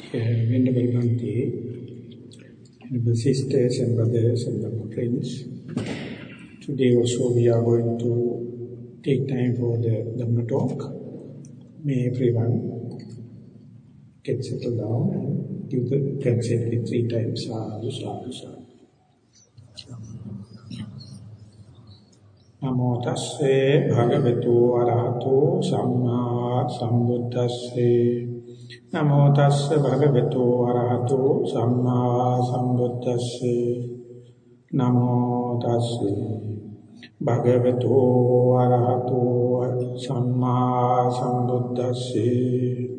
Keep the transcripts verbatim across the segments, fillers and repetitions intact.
Venerable Bhante, Venerable sisters and brothers and friends, today also we are going to take time for the Dhamma talk. May everyone get settled down and give the consent with three times sadhu, sadhu, sadhu. Namo tasse bhagavato arahato samma sambuddhasse. Namo tasse bhagavato arahato samma sambuddhasse. Namo tasse bhagavato arahato samma sambuddhasse.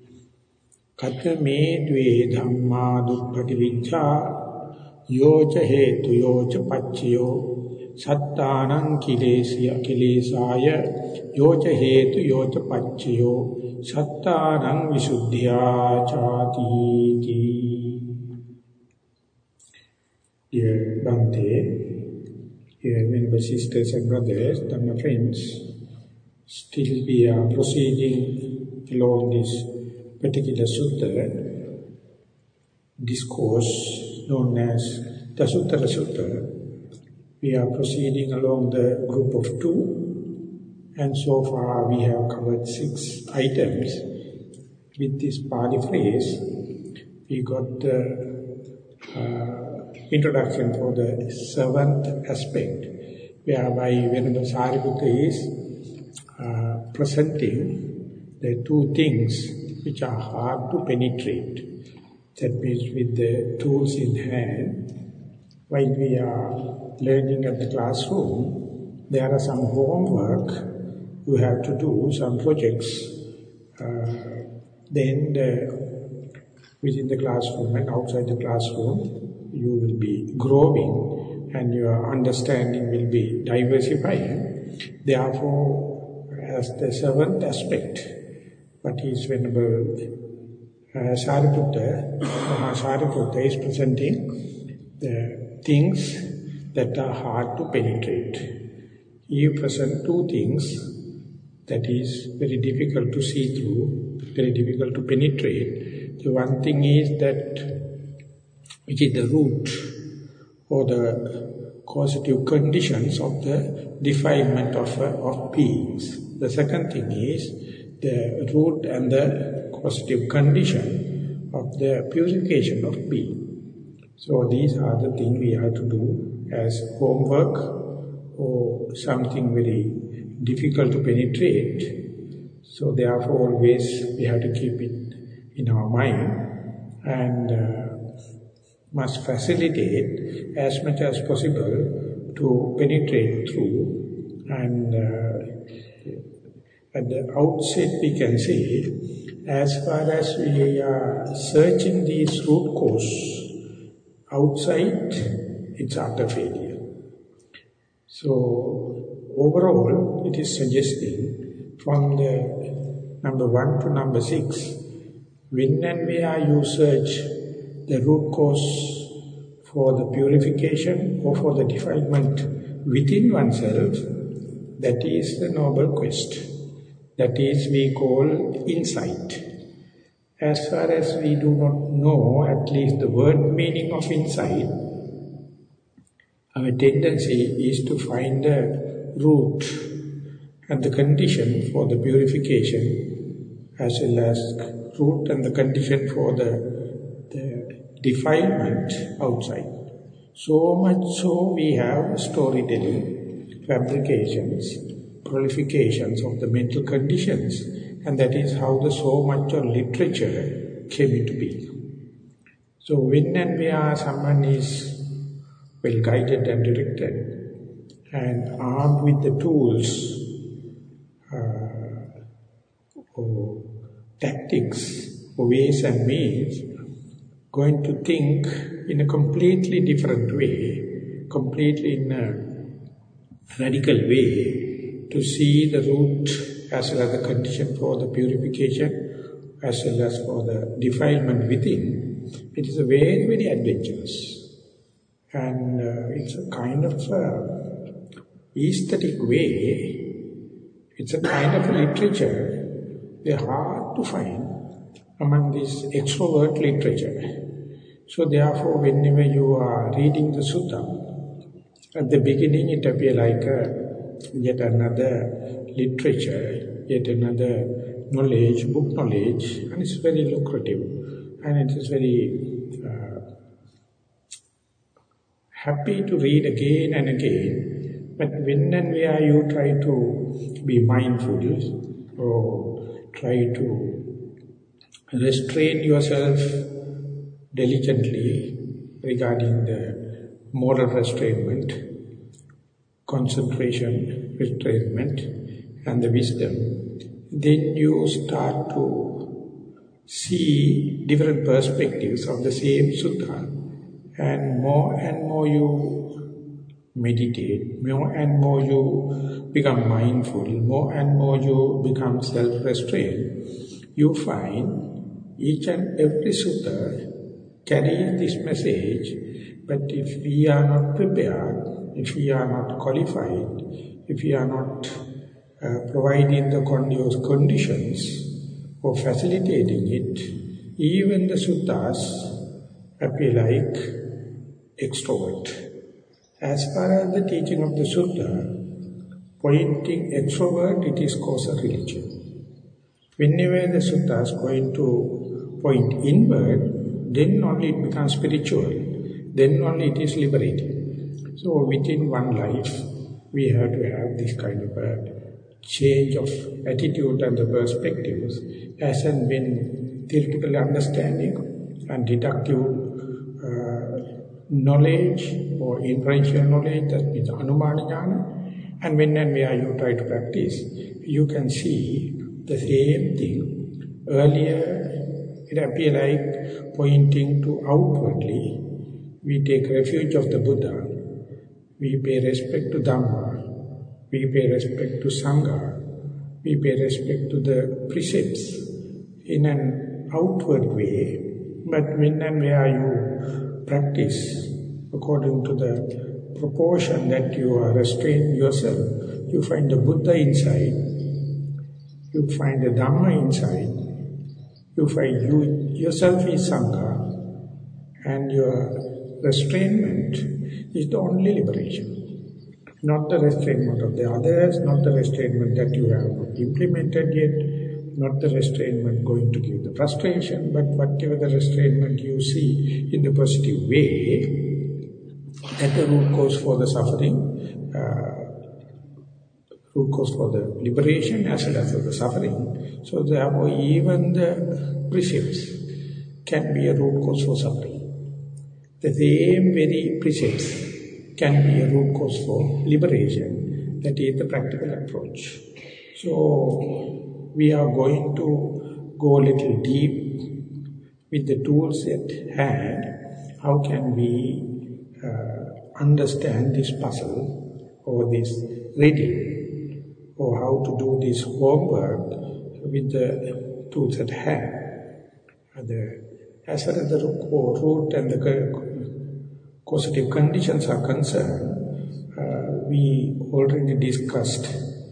Katame dve dhamma duppati vicca yoja hetu yoja pacciyo Sattanang kilesya kilesaya yoja hetu yoja pacciyo Sattanang visuddhya chati ti. Dear Bhante, dear venerable sisters and brothers, Dhamma friends, still we are proceeding along this particular sutta, discourse known as the Suttara Sutta. We are proceeding along the group of two, and so far we have covered six items. With this Pali phrase, we got the uh, introduction for the seventh aspect, whereby Venerable Sariputta is uh, presenting the two things which are hard to penetrate. That means with the tools in hand, while we are learning at the classroom, there are some homework you have to do, some projects. Uh, then the, within the classroom and outside the classroom, you will be growing and your understanding will be diversifying. Therefore, as the seventh aspect, what is Venerable uh, Sariputta, Mahasariputta is presenting the things that are hard to penetrate. He presents two things that is very difficult to see through, very difficult to penetrate. The one thing is that, which is the root or the causative conditions of the defilement of, uh, of beings. The second thing is the root and the causative condition of the purification of being. So these are the things we have to do as homework or something very difficult to penetrate. So therefore always we have to keep it in our mind and uh, must facilitate as much as possible to penetrate through. And uh, at the outset we can say, as far as we are searching these root cause outside, it's utter failure. So, overall, it is suggesting from the number one to number six, when and where you search the root cause for the purification or for the defilement within oneself, that is the noble quest. That is we call insight. As far as we do not know at least the word meaning of insight, our tendency is to find the root and the condition for the purification, as well as root and the condition for the, the defilement outside. So much so we have storytelling, fabrications, prolifications of the mental conditions, and that is how the so much of literature came into being. So when and where someone is well guided and directed and armed with the tools uh, or tactics or ways and means, going to think in a completely different way, completely in a radical way, to see the root as well as the condition for the purification, as well as for the defilement within. It is a very, very adventurous. And uh, it's a kind of uh, aesthetic way, it's a kind of literature, they're hard to find. among this extrovert literature. So therefore, whenever you are reading the sutta, at the beginning it appears like a, yet another literature, yet another knowledge, book knowledge, and it's very lucrative, and it is very uh, happy to read again and again. But when and where you try to be mindful or try to restrain yourself diligently regarding the moral restrainment, concentration, restrainment, and the wisdom, then you start to see different perspectives of the same sutta, and more and more you meditate, more and more you become mindful, more and more you become self-restrained, you find each and every sutta carries this message. But if we are not prepared, if we are not qualified, if we are not uh, providing the conducive conditions for facilitating it, even the suttas appear like extrovert. As far as the teaching of the sutta, pointing extrovert, it is cause a religion. Whenever the suttas going to point inward, then only it becomes spiritual, then only it is liberating. So within one life, we have to have this kind of a change of attitude and the perspectives, as and when theoretical understanding and deductive uh, knowledge or inferential knowledge, that means anumana jnana, and when and where you try to practice, you can see the same thing. Earlier, it appears like pointing to outwardly. We take refuge of the Buddha. We pay respect to Dhamma. We pay respect to Sangha. We pay respect to the precepts in an outward way. But when and where you practice according to the proportion that you are restraining yourself, you find the Buddha inside, you find the Dhamma inside, you find you yourself is Sangha, and your restrainment is the only liberation. Not the restrainment of the others, not the restrainment that you have not implemented yet, not the restrainment going to give the frustration, but whatever the restrainment you see in the positive way, that the root cause for the suffering, uh, root cause for the liberation as well as for the suffering. So therefore even the precepts can be a root cause for suffering. The same very precepts can be a root cause for liberation. That is the practical approach. So we are going to go a little deep with the tools at hand. How can we uh, understand this puzzle or this reading, or how to do this homework with the tools at hand? The, as far as the root and the causative conditions are concerned, uh, we already discussed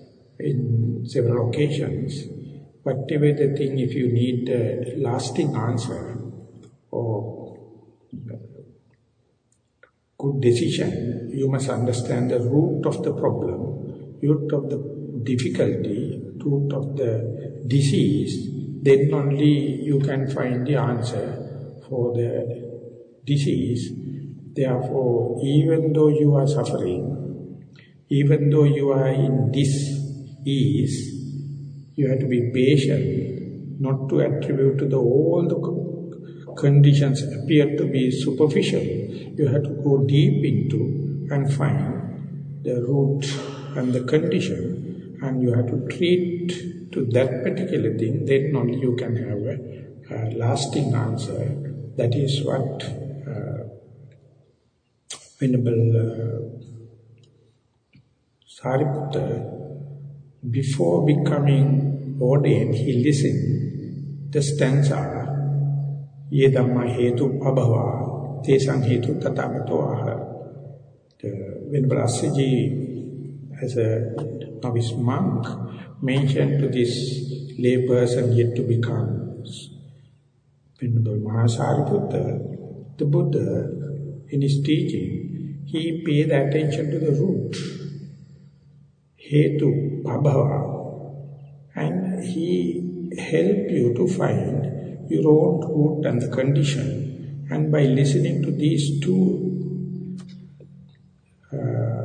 in several occasions. Whatever the thing, if you need a lasting answer or good decision, you must understand the root of the problem, root of the difficulty, root of the disease. Then only you can find the answer for the disease. Therefore, even though you are suffering, even though you are in dis-ease, you have to be patient, not to attribute to the all the conditions appear to be superficial. You have to go deep into and find the root and the condition, and you have to treat to that particular thing. Then only you can have a, a lasting answer. That is what uh, Venerable uh, Sariputta, before becoming ordained, he listened the stanza, Ye Dhamma Hetu Abhava, Tesang Hetu Tatagato Aha. The Venerable Assaji, as a novice monk, mentioned to this lay person yet to become Venerable Mahasariputta, the Buddha, in his teaching, he paid attention to the root, hetu, pabhava, and he helped you to find your own root and the condition. And by listening to these two uh,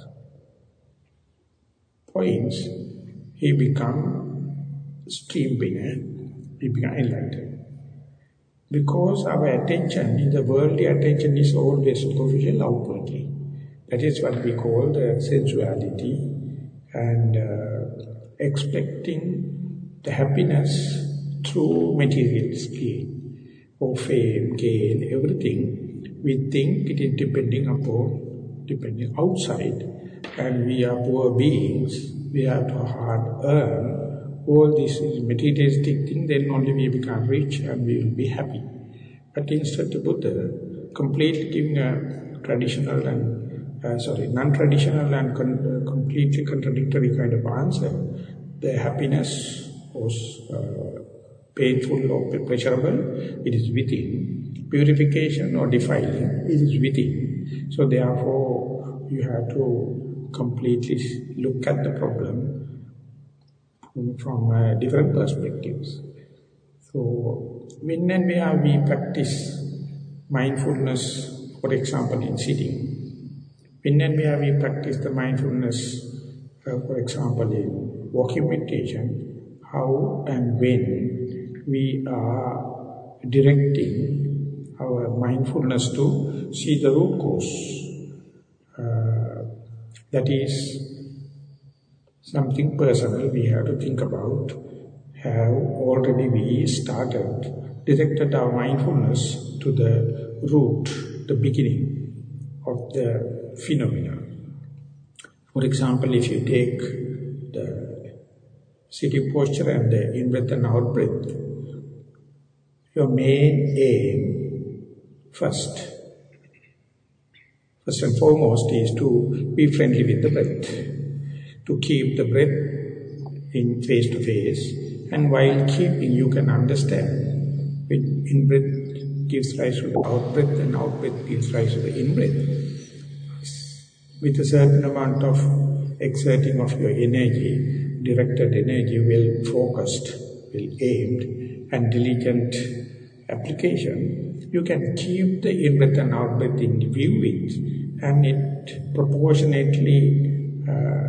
points, he become stream winner, he become enlightened. Because our attention in the worldly attention is always superficial outwardly. That is what we call the sensuality and uh, expecting the happiness through material gain or fame, gain, everything. We think it is depending upon, depending outside, and we are poor beings, we have to hard earn. All this is materialistic thing, then only we become rich and we will be happy. But instead the Buddha completely giving a traditional and, uh, sorry, non-traditional and con uh, completely contradictory kind of answer. The happiness was uh, painful or pleasurable, it is within. Purification or defiling, it is within. So therefore, you have to completely look at the problem from uh, different perspectives. So, when and where we practice mindfulness, for example, in sitting, when and where we practice the mindfulness, uh, for example, in walking meditation, how and when we are directing our mindfulness to see the root cause, uh, that is something personal we have to think about. Have already we started, directed our mindfulness to the root, the beginning of the phenomena. For example, if you take the sitting posture and the in-breath and out-breath, your main aim first, first and foremost is to be friendly with the breath, to keep the breath in face-to-face, and while keeping, you can understand when in-breath gives rise to the out-breath and out-breath gives rise to the in-breath. With a certain amount of exerting of your energy, directed energy, well focused, well aimed, and diligent application, you can keep the in-breath and out-breath in view with, and it proportionately uh,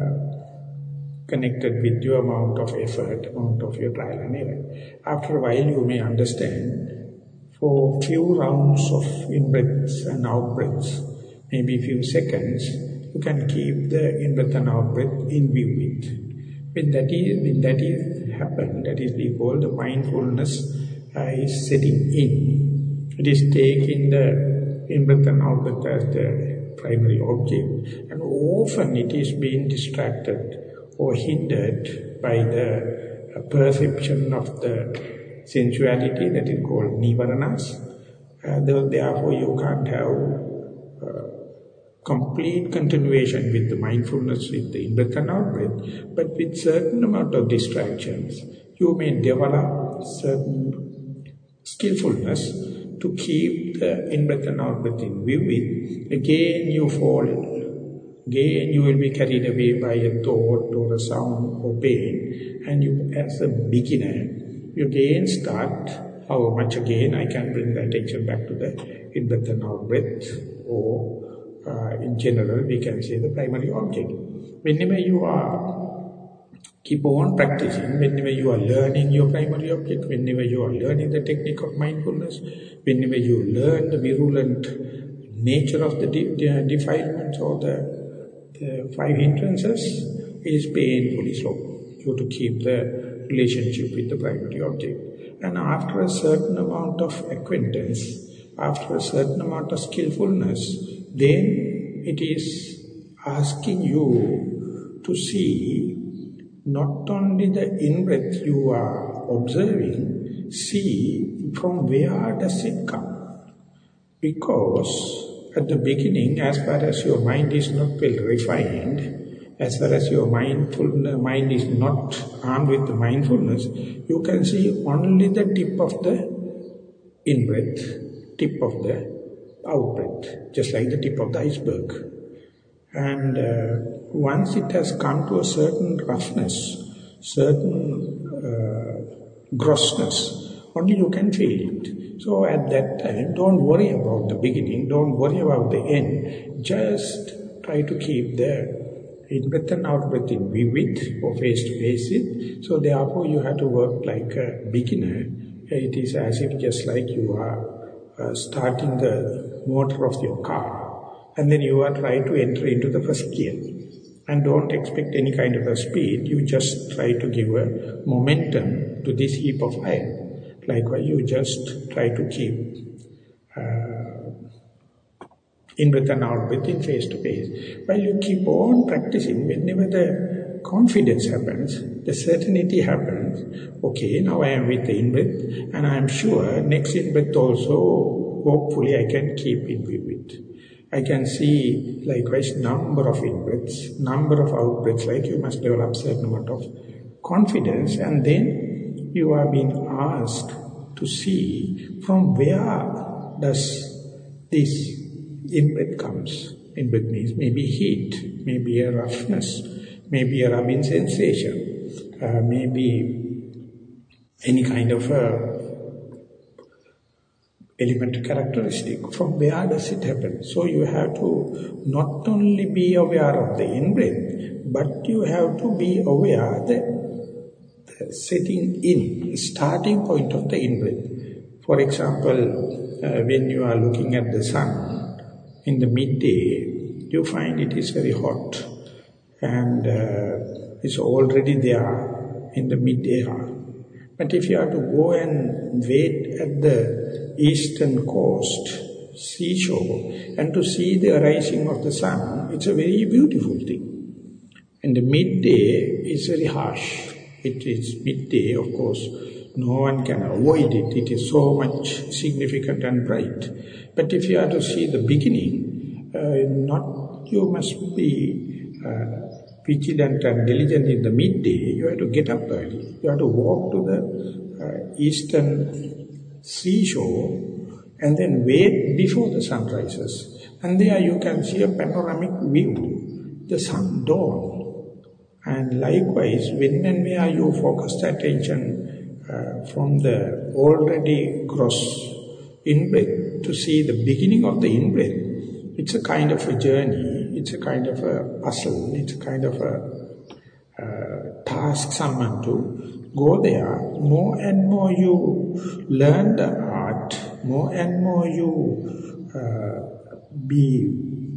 connected with your amount of effort, amount of your trial and error. After a while, you may understand, for few rounds of in-breaths and out-breaths, maybe few seconds, you can keep the in-breath and out-breath in view with. When that is, when that is happened, that is we call the mindfulness uh, is setting in. It is taking the in-breath and out-breath as the primary object, and often it is being distracted or hindered by the uh, perception of the sensuality that is called nivaranas. Uh, therefore, you can't have uh, complete continuation with the mindfulness, with the in-breath and out-breath, but with certain amount of distractions, you may develop certain skillfulness to keep the in-breath and out-breath in view with. Again, you fall. Again, you will be carried away by a thought or a sound or pain. And you, as a beginner, you again start, how much again I can bring the attention back to the in-breath and out-breath, or uh, in general, we can say the primary object. Whenever you are, keep on practicing, whenever you are learning your primary object, whenever you are learning the technique of mindfulness, whenever you learn the virulent nature of the de de defilements or the The five hindrances, it is painfully slow. You have to keep the relationship with the primary object. And after a certain amount of acquaintance, after a certain amount of skillfulness, then it is asking you to see not only the in-breath you are observing, see from where does it come. Because at the beginning, as far as your mind is not well refined, as far as your mindful mind is not armed with the mindfulness, you can see only the tip of the in-breath, tip of the out-breath, just like the tip of the iceberg. And uh, once it has come to a certain roughness, certain uh, grossness, only you can feel it. So at that time, don't worry about the beginning, don't worry about the end, just try to keep the in-breath and out-breath in vivid or face-to-face it. So therefore you have to work like a beginner. It is as if just like you are uh, starting the motor of your car, and then you are trying to enter into the first gear. And don't expect any kind of a speed, you just try to give a momentum to this heap of iron. Likewise, you just try to keep uh, in-breath and out-breath in face-to-face. While you keep on practicing, whenever the confidence happens, the certainty happens, okay, now I am with the in-breath, and I am sure next in-breath also, hopefully I can keep in vivid. I can see, likewise, number of in-breaths, number of out-breaths, like you must develop certain amount of confidence, and then you are being asked to see from where does this in-breath comes. In-breath means maybe heat, maybe a roughness, maybe a rubbing sensation, uh, maybe any kind of a elemental characteristic. From where does it happen? So you have to not only be aware of the in-breath, but you have to be aware the, the setting in, starting point of the in-breath. For example, uh, when you are looking at the sun in the midday, you find it is very hot and uh, it's already there in the mid-air. But if you have to go and wait at the eastern coast, seashore, and to see the rising of the sun, it's a very beautiful thing. And the midday is very harsh. It is midday, of course, no one can avoid it. It is so much significant and bright. But if you have to see the beginning, uh, not you must be uh, vigilant and diligent in the midday. You have to get up early. You have to walk to the uh, eastern seashore and then wait before the sun rises. And there you can see a panoramic view, the sun dawn. And likewise, when and where you focus the attention uh, from the already gross in-breath to see the beginning of the in-breath, it's a kind of a journey, it's a kind of a puzzle, it's a kind of a uh, task someone to go there. More and more you learn the art, more and more you uh, be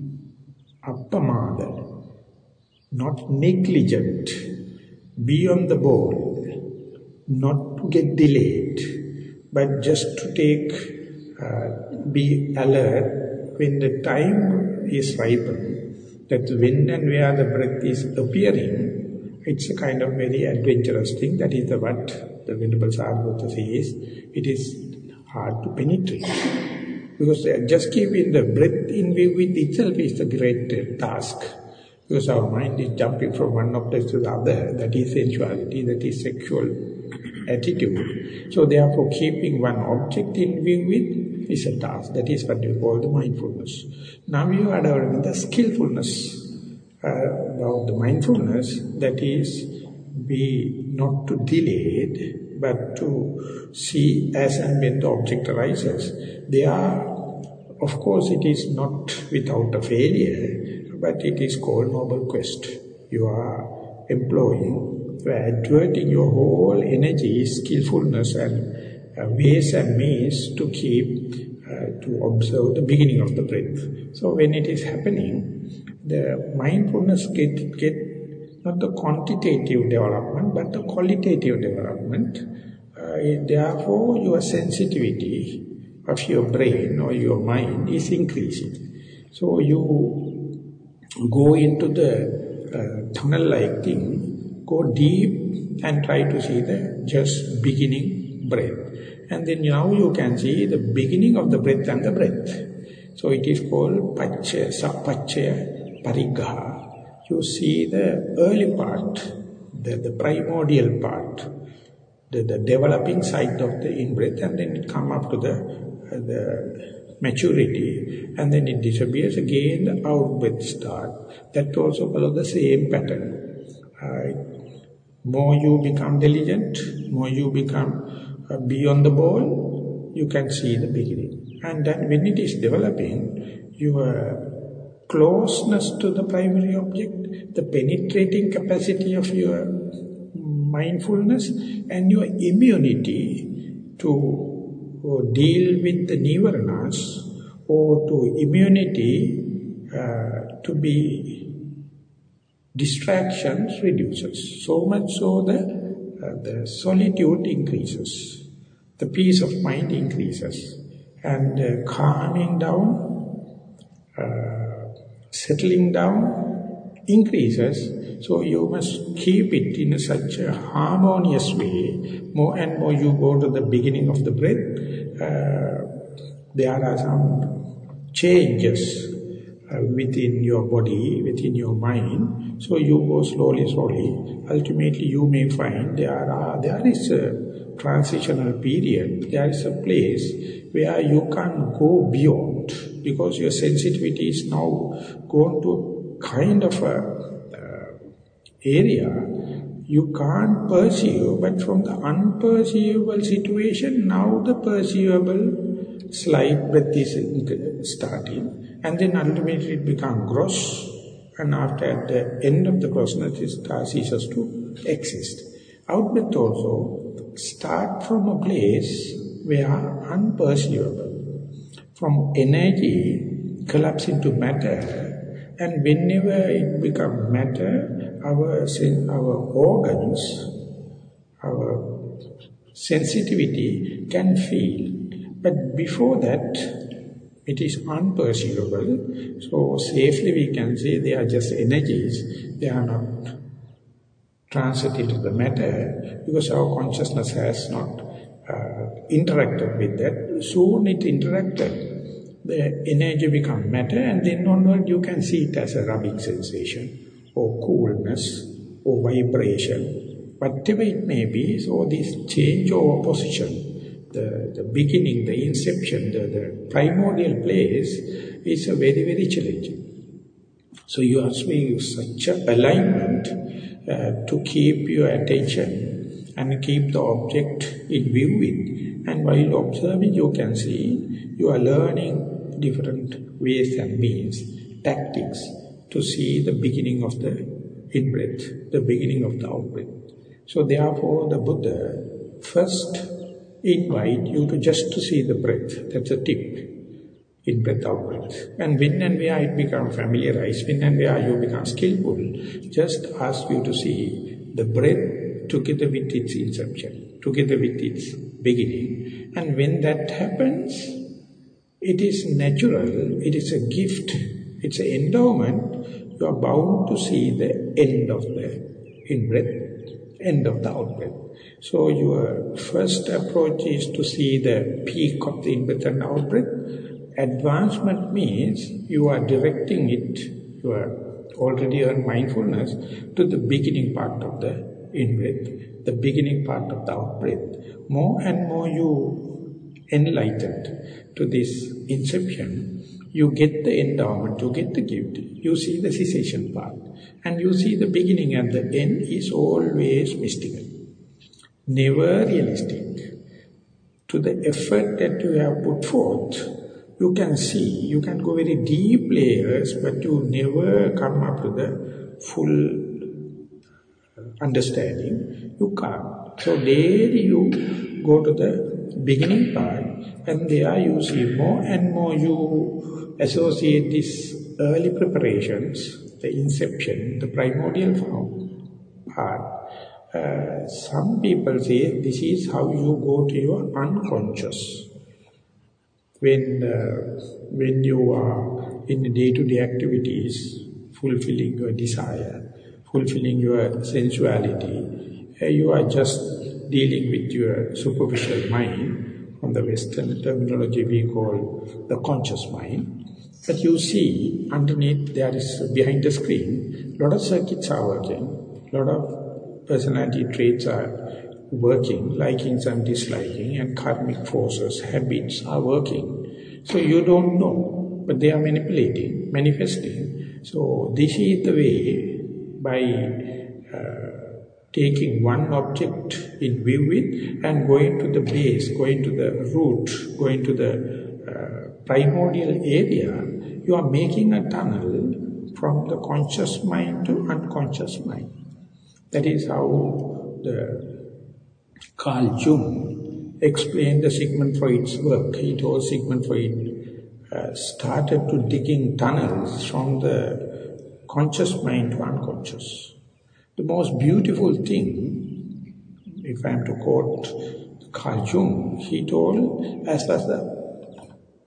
appamada, not negligent, be on the ball, not to get delayed, but just to take, uh, be alert when the time is ripened, that when and where the breath is appearing, it's a kind of very adventurous thing. That is the, what the Venerable Sarvabhauma says, it is hard to penetrate. Because just keeping the breath in view with itself is the great uh, task. Because our mind is jumping from one object to the other, that is sensuality, that is sexual attitude. So therefore keeping one object in view with is a task. That is what we call the mindfulness. Now you are developing the skillfulness uh, about the mindfulness, that is be not to delay it, but to see as and when the object arises. They are, of course it is not without a failure, but it is called noble quest. You are employing, you are adverting your whole energy, skillfulness and uh, ways and means to keep, uh, to observe the beginning of the breath. So when it is happening, the mindfulness get, get not the quantitative development, but the qualitative development. Uh, therefore, your sensitivity of your brain or your mind is increasing. So you go into the uh, tunnel-like thing, go deep and try to see the just beginning breath. And then now you can see the beginning of the breath and the breath. So it is called Pachya, Sapachya, Pariggaha. You see the early part, the, the primordial part, the, the developing side of the in-breath, and then it come up to the, uh, the maturity, and then it disappears again, the out-breath start. That also follows the same pattern. Uh, more you become diligent, more you become uh, beyond the ball, you can see the beginning. And then when it is developing, your closeness to the primary object, the penetrating capacity of your mindfulness, and your immunity to uh, deal with the nirvanas, or to immunity uh, to be distractions reduces. So much so that uh, the solitude increases, the peace of mind increases, and uh, calming down, uh, settling down increases. So you must keep it in a such a harmonious way. More and more you go to the beginning of the breath, uh, there are some changes uh, within your body, within your mind. So you go slowly, slowly. Ultimately you may find there are there is a transitional period, there is a place where you can't go beyond, because your sensitivity is now gone to kind of a area you can't perceive, but from the unperceivable situation, now the perceivable slight breath is starting, and then ultimately it becomes gross, and after at the end of the grossness it ceases to exist. Out-breath also start from a place where unperceivable, from energy collapse into matter, and whenever it becomes matter, our our organs, our sensitivity can feel. But before that, it is unperceivable. So safely we can say they are just energies. They are not translated to the matter, because our consciousness has not uh, interacted with that. Soon it interacted. The energy becomes matter, and then onward you can see it as a rubbing sensation, or coolness, or vibration, whatever it may be. So this change over position, the, the beginning, the inception, the, the primordial place is a very, very challenging. So you are doing such a alignment uh, to keep your attention and keep the object in view with. And while observing, you can see you are learning different ways and means, tactics, to see the beginning of the in-breath, the beginning of the out-breath. So therefore the Buddha first invite you to just to see the breath. That's a tip. In-breath, out-breath. And when and where it becomes familiarized, when and where you become skillful, just ask you to see the breath together with its inception, together with its beginning. And when that happens, it is natural, it is a gift, it's an endowment. You are bound to see the end of the in-breath, end of the out-breath. So your first approach is to see the peak of the in-breath and out-breath. Advancement means you are directing it, you are already earned mindfulness, to the beginning part of the in-breath, the beginning part of the out-breath. More and more you enlightened to this inception, you get the endowment, you get the gift, you see the cessation part, and you see the beginning and the end is always mystical, never realistic. To the effort that you have put forth, you can see, you can go very deep layers, but you never come up to the full understanding. You can't. So daily you go to the beginning part, and there you see more and more you associate these early preparations, the inception, the primordial part. Uh, some people say this is how you go to your unconscious. When, uh, when you are in day-to-day activities, fulfilling your desire, fulfilling your sensuality, uh, you are just dealing with your superficial mind. On the Western terminology we call the conscious mind. But you see, underneath there is, behind the screen, a lot of circuits are working, a lot of personality traits are working, likings and disliking, and karmic forces, habits are working. So you don't know, but they are manipulating, manifesting. So this is the way, by uh, taking one object in view with and going to the base, going to the root, going to the uh, primordial area, you are making a tunnel from the conscious mind to unconscious mind. That is how the Carl Jung explained the Sigmund Freud's work. He told Sigmund Freud uh, started to digging tunnels from the conscious mind to unconscious. The most beautiful thing, if I am to quote Carl Jung, he told, as far as the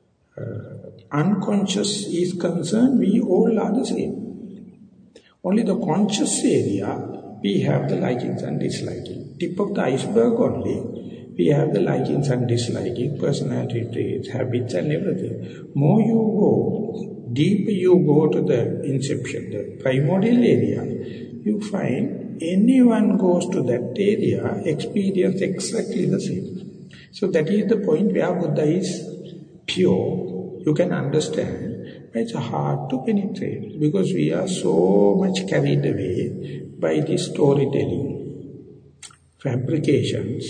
uh, unconscious is concerned, we all are the same. Only the conscious area, we have the likings and disliking. Tip of the iceberg only, we have the likings and disliking, personality traits, habits and everything. More you go, deeper you go to the inception, the primordial area, you find anyone goes to that area, experience exactly the same. So that is the point where Buddha is pure. You can understand, but it's hard to penetrate because we are so much carried away by this storytelling, fabrications,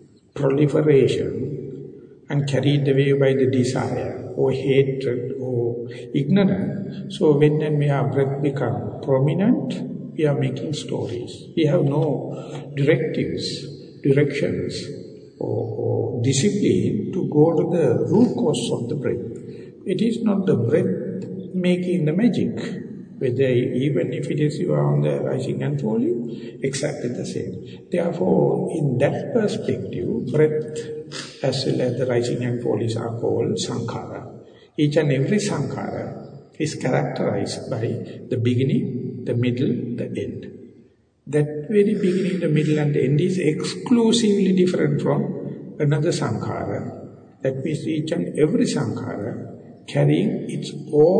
proliferation, and carried away by the desire or hatred or ignorance. So when and where breath becomes prominent, we are making stories. We have no directives, directions, or, or discipline to go to the root cause of the breath. It is not the breath making the magic. Whether even if it is you are on the rising and falling, exactly the same. Therefore, in that perspective, breath as well as the rising and falling are called sankhara. Each and every sankhara is characterized by the beginning, the middle, the end. That very beginning, the middle and the end is exclusively different from another sankhara. That means each and every sankhara carrying its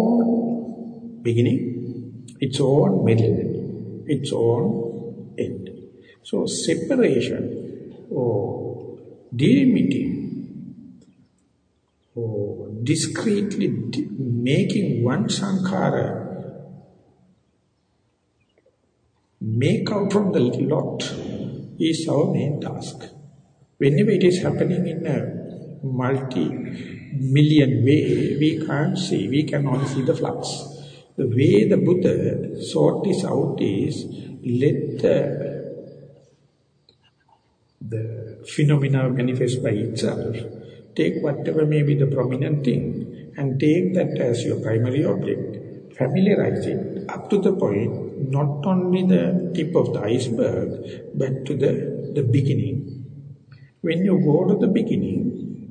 own beginning, its own middle, its own end. So separation or delimiting or discreetly making one sankhara make out from the lot is our main task. Whenever it is happening in a multi-million way, we can't see, we can only see the flux. The way the Buddha sought this out is, let the, the phenomena manifest by itself. Take whatever may be the prominent thing and take that as your primary object. Familiarize it up to the point, not only the tip of the iceberg, but to the, the beginning. When you go to the beginning,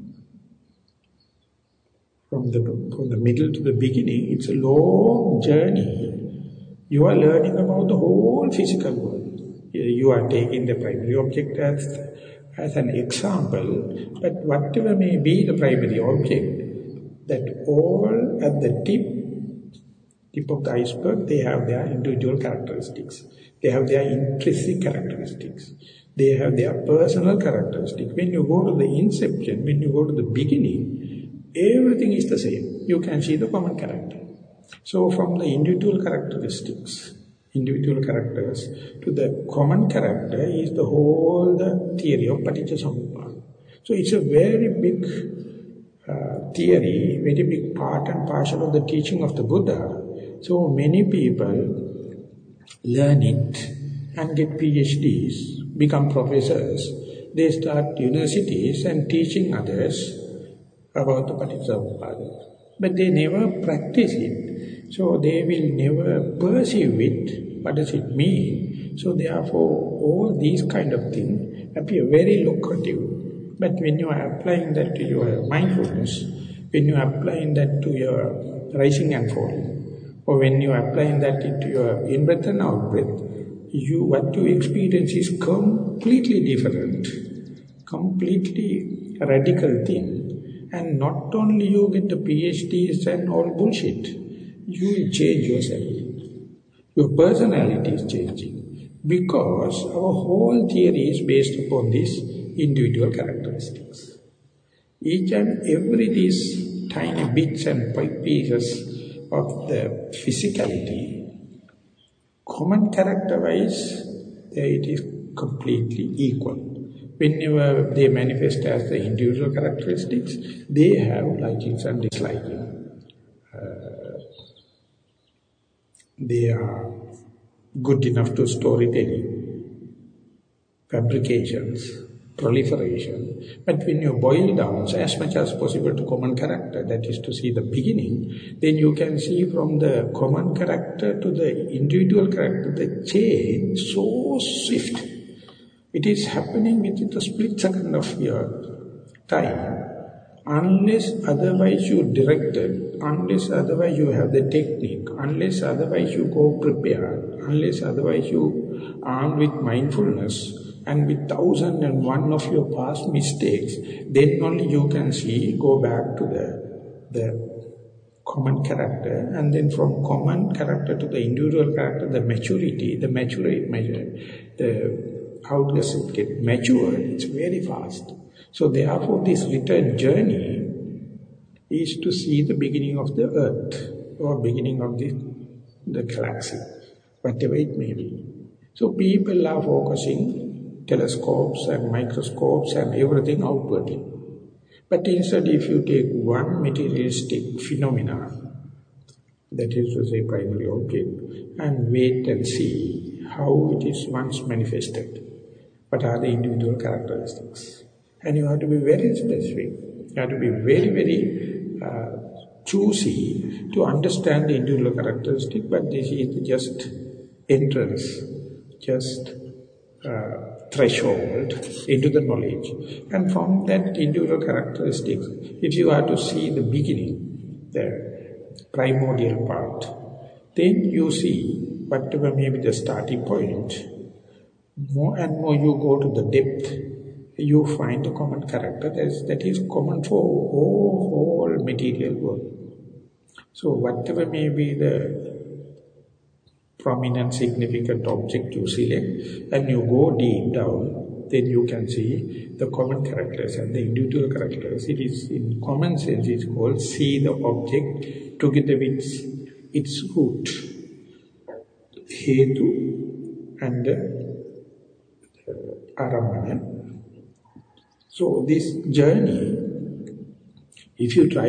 From the, from the middle to the beginning, it's a long journey. You are learning about the whole physical world. You are taking the primary object as, as an example, but whatever may be the primary object, that all at the tip, tip of the iceberg, they have their individual characteristics. They have their intrinsic characteristics. They have their personal characteristics. When you go to the inception, when you go to the beginning, everything is the same. You can see the common character. So from the individual characteristics, individual characters, to the common character is the whole the theory of Paticcasamuppada. So it's a very big uh, theory, very big part and parcel of the teaching of the Buddha. So many people learn it and get PhDs, become professors. They start universities and teaching others about the Paticcasamuppada. But they never practice it. So they will never perceive it. What does it mean? So therefore, all these kind of things appear very lucrative. But when you are applying that to your mindfulness, when you are applying that to your rising and falling, or when you are applying that into your in-breath and out-breath, you, what you experience is completely different, completely radical thing. And not only you get the PhDs and all bullshit, you will change yourself. Your personality is changing. Because our whole theory is based upon these individual characteristics. Each and every these tiny bits and pieces of the physicality, common character-wise, it is completely equal. Whenever they manifest as the individual characteristics, they have likings and dislikings. Uh, they are good enough to storytelling, fabrications, proliferation. But when you boil down so as much as possible to common character, that is to see the beginning, then you can see from the common character to the individual character, the change so swift. It is happening within the split second of your time. Unless otherwise you directed, unless otherwise you have the technique, unless otherwise you go prepared, unless otherwise you armed with mindfulness and with thousand and one of your past mistakes, then only you can see, go back to the, the common character, and then from common character to the individual character, the maturity, the maturity, the how does it get mature? It's very fast. So therefore this return journey is to see the beginning of the earth or beginning of the, the galaxy, whatever it may be. So people are focusing telescopes and microscopes and everything outwardly. But instead if you take one materialistic phenomena, that is to say primary object, and wait and see how it is once manifested. What are the individual characteristics? And you have to be very specific. You have to be very, very uh, choosy to understand the individual characteristic, but this is just entrance, just uh, threshold into the knowledge. And from that individual characteristics, if you are to see the beginning, the primordial part, then you see whatever may be the starting point. More and more you go to the depth, you find the common character that is, that is common for all, whole material world. So whatever may be the prominent, significant object you select, and you go deep down, then you can see the common characters and the individual characters. It is in common sense, it's called see the object together with its root, hetu, and uh, aramana. So this journey, if you try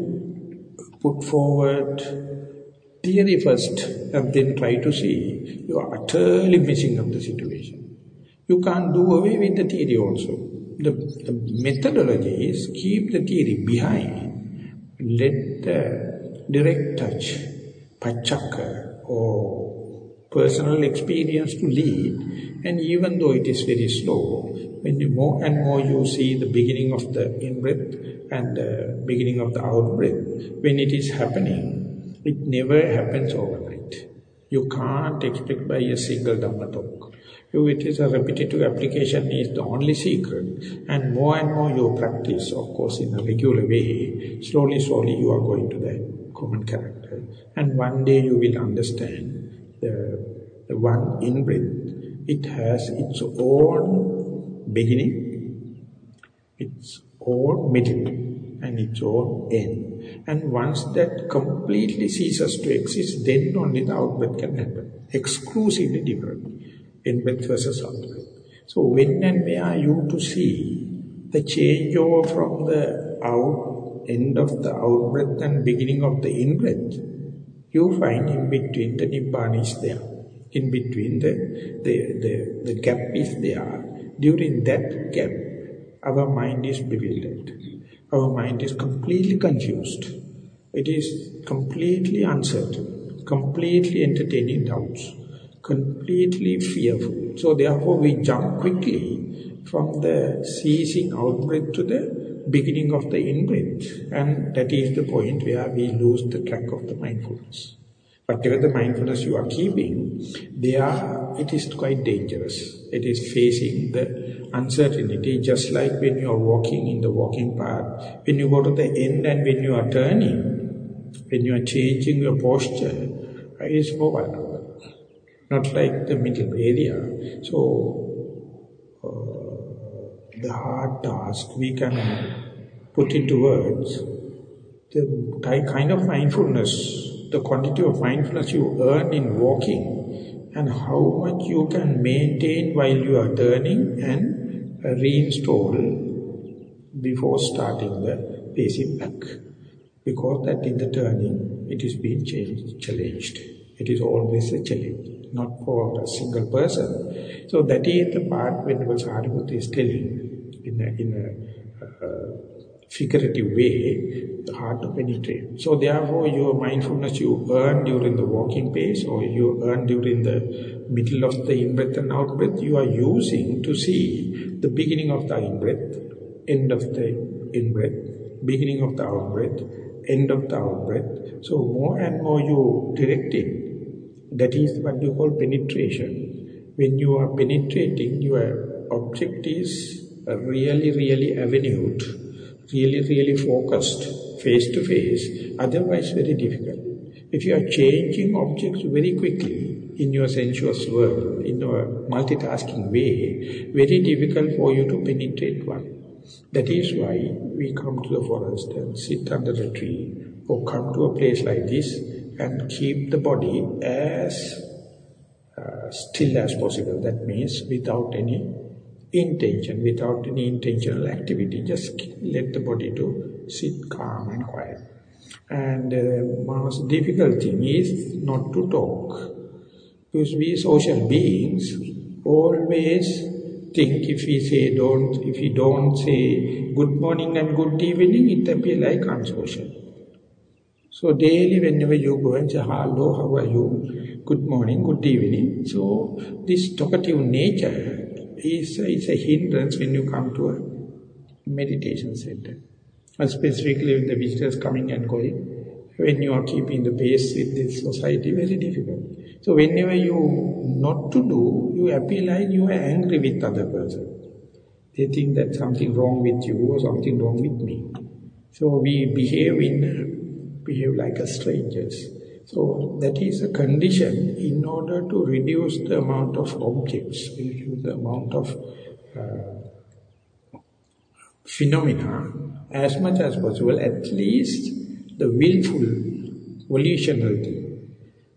to put forward theory first and then try to see, you are utterly messing up the situation. You can't do away with the theory also. The, the methodology is keep the theory behind, let the direct touch, pachaka or personal experience to lead. And even though it is very slow, when you more and more you see the beginning of the in-breath and the beginning of the out-breath, when it is happening, it never happens overnight. You can't expect by a single Dhamma talk. It is a repetitive application is the only secret. And more and more you practice, of course, in a regular way, slowly, slowly you are going to the common character. And one day you will understand the, the one in-breath. It has its own beginning, its own middle, and its own end. And once that completely ceases to exist, then only the out-breath can happen. Exclusively different, in-breath versus out-breath. So when and where you to see the changeover from the out end of the out-breath and beginning of the in-breath, you find in between the Nibbana is there. In between the, the, the, the gap is there. During that gap, our mind is bewildered. Our mind is completely confused. It is completely uncertain, completely entertaining doubts, completely fearful. So therefore we jump quickly from the ceasing out-breath to the beginning of the in-breath. And that is the point where we lose the track of the mindfulness. Whatever the mindfulness you are keeping, they are, it is quite dangerous. It is facing the uncertainty, just like when you are walking in the walking path. When you go to the end and when you are turning, when you are changing your posture, it is more vulnerable. not like the middle area. So, uh, the hard task we can put into words, the kind of mindfulness, the quantity of mindfulness you earn in walking, and how much you can maintain while you are turning and reinstall before starting the pacing back. Because that in the turning, it is being changed, challenged. It is always a challenge, not for a single person. So that is the part when Sariputta is telling in a, in a uh, figurative way, hard to penetrate. So therefore your mindfulness you earn during the walking pace, or you earn during the middle of the in-breath and out-breath, you are using to see the beginning of the in-breath, end of the in-breath, beginning of the out-breath, end of the out-breath. So more and more you direct it. That is what you call penetration. When you are penetrating, your object is really, really avenued, really, really focused, face to face, otherwise very difficult. If you are changing objects very quickly in your sensuous world, in your multitasking way, very difficult for you to penetrate one. That is why we come to the forest and sit under a tree, or come to a place like this and keep the body as uh, still as possible. That means without any intention, without any intentional activity, just let the body to sit calm and quiet. And the uh, most difficult thing is not to talk, because we social beings always think if we say don't, if we don't say good morning and good evening, it appears like unsocial. So daily whenever you go and say hello, how are you, good morning, good evening. So this talkative nature is a, is a hindrance when you come to a meditation center. And specifically when the visitors coming and going, when you are keeping the pace with this society, very difficult. So whenever you not to do, you appear like you are angry with other person. They think that something wrong with you or something wrong with me. So we behave in behave like a strangers. So that is a condition in order to reduce the amount of objects, reduce the amount of uh, phenomena as much as possible, at least the willful, volitional thing,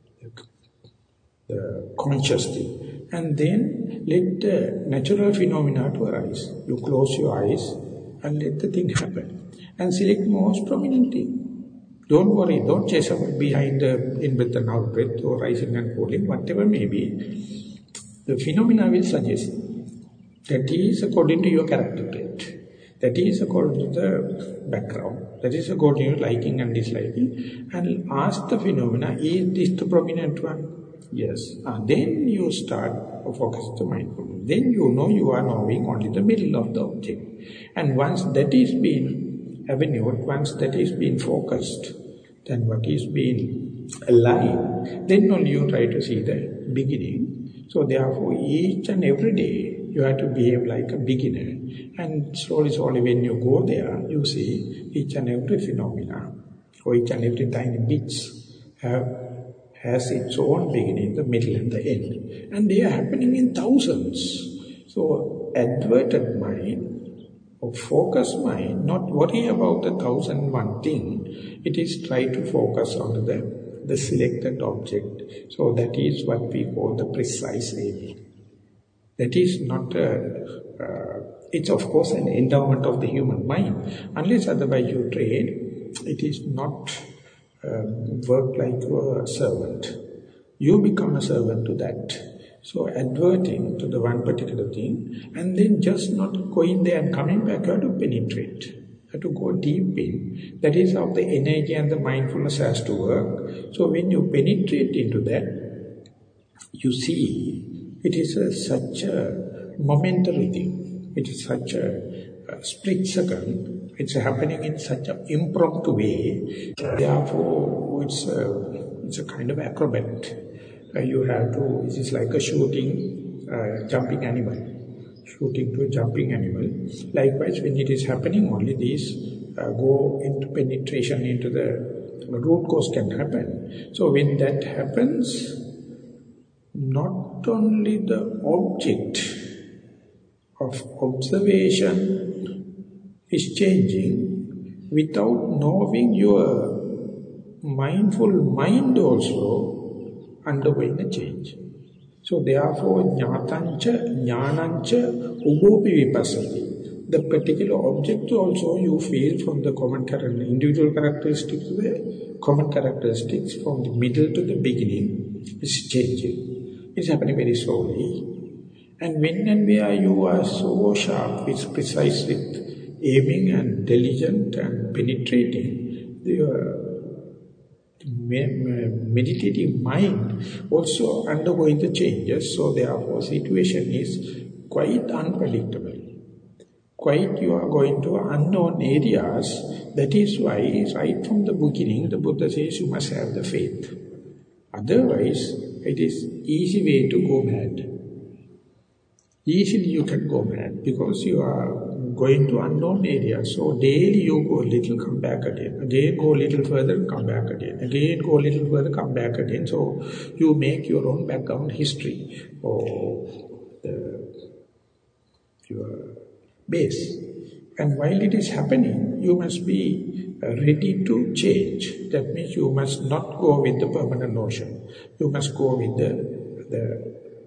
the conscious thing. And then let the natural phenomena to arise. You close your eyes and let the thing happen. And select most prominent thing. Don't worry, don't chase behind the in-breath and out-breath or rising and falling, whatever may be. The phenomena will suggest. That is according to your character trait. That is according to the background. That is according to your liking and disliking. And ask the phenomena, is this the prominent one? Yes. And then you start to focus the mindfulness. Then you know you are knowing only the middle of the object. And once that is being avenued, once that is being focused, then what is being aligned, then only you try to see the beginning. So therefore each and every day you have to behave like a beginner. And slowly, slowly when you go there, you see each and every phenomena, or each and every tiny bits have, has its own beginning, the middle and the end. And they are happening in thousands. So adverted mind, or focus mind, not worry about the thousand and one thing. It is try to focus on the, the selected object. So that is what we call the precise aiming. That is not a, uh, it's of course an endowment of the human mind. Unless otherwise you train, it is not um, work like a servant. You become a servant to that. So adverting to the one particular thing, and then just not going there and coming back, you have to penetrate. You have to go deep in. That is how the energy and the mindfulness has to work. So when you penetrate into that, you see it is a, such a momentary thing. It is such a, a split second. It's happening in such an impromptu way. Therefore, it's a, it's a kind of acrobat. Uh, you have to, it is like a shooting, uh, jumping animal. Shooting to a jumping animal. Likewise, when it is happening, only these uh, go into penetration into the root cause can happen. So when that happens, not only the object of observation is changing, without knowing your mindful mind also undergoing a change. So therefore, jnatancha, jnanancha, ubopi vipassati. The particular object also you feel from the common character, individual characteristics to the common characteristics, from the middle to the beginning, is changing. It's happening very slowly. And when and where you are so sharp, it's precise with aiming and diligent and penetrating, your meditative mind also undergoing the changes. So therefore situation is quite unpredictable. Quite you are going to unknown areas. That is why right from the beginning the Buddha says you must have the faith. Otherwise it is easy way to go mad. Easily you can go mad because you are going to unknown areas. So daily you go a little, come back again. Again go a little further, come back again. Again go a little further, come back again. So you make your own background history or the, your base. And while it is happening, you must be ready to change. That means you must not go with the permanent notion. You must go with the, the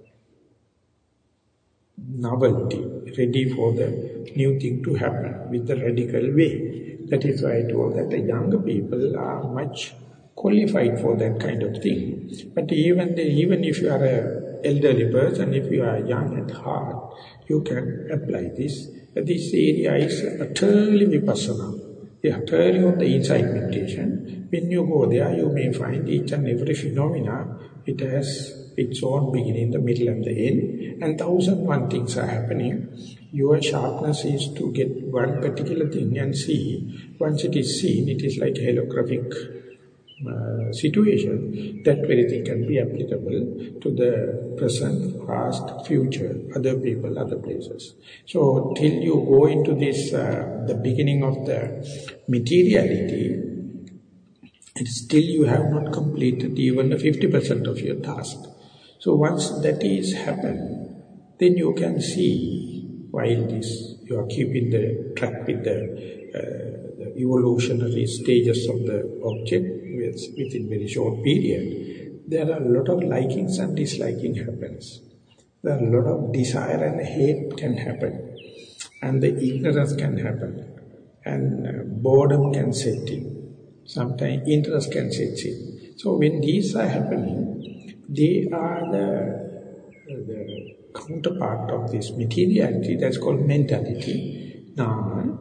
novelty, ready for the new thing to happen with the radical way. That is why I told that the younger people are much qualified for that kind of thing. But even the, even if you are an elderly person, if you are young at heart, you can apply this. This area is utterly vipassana. Utterly on the inside meditation. When you go there, you may find each and every phenomena, it has its own beginning, the middle and the end, and thousand one things are happening. Your sharpness is to get one particular thing and see. Once it is seen, it is like a holographic uh, situation. That very thing can be applicable to the present, past, future, other people, other places. So till you go into this, uh, the beginning of the materiality, and still you have not completed even fifty percent of your task. So once that is happened, then you can see, while this you are keeping the track with the, uh, the evolutionary stages of the object with, within very short period, there are a lot of likings and disliking happens. There are a lot of desire and hate can happen, and the ignorance can happen, and uh, boredom can set in. Sometimes interest can set in. So when these are happening, they are the, the counterpart of this materiality that's called mentality, nama.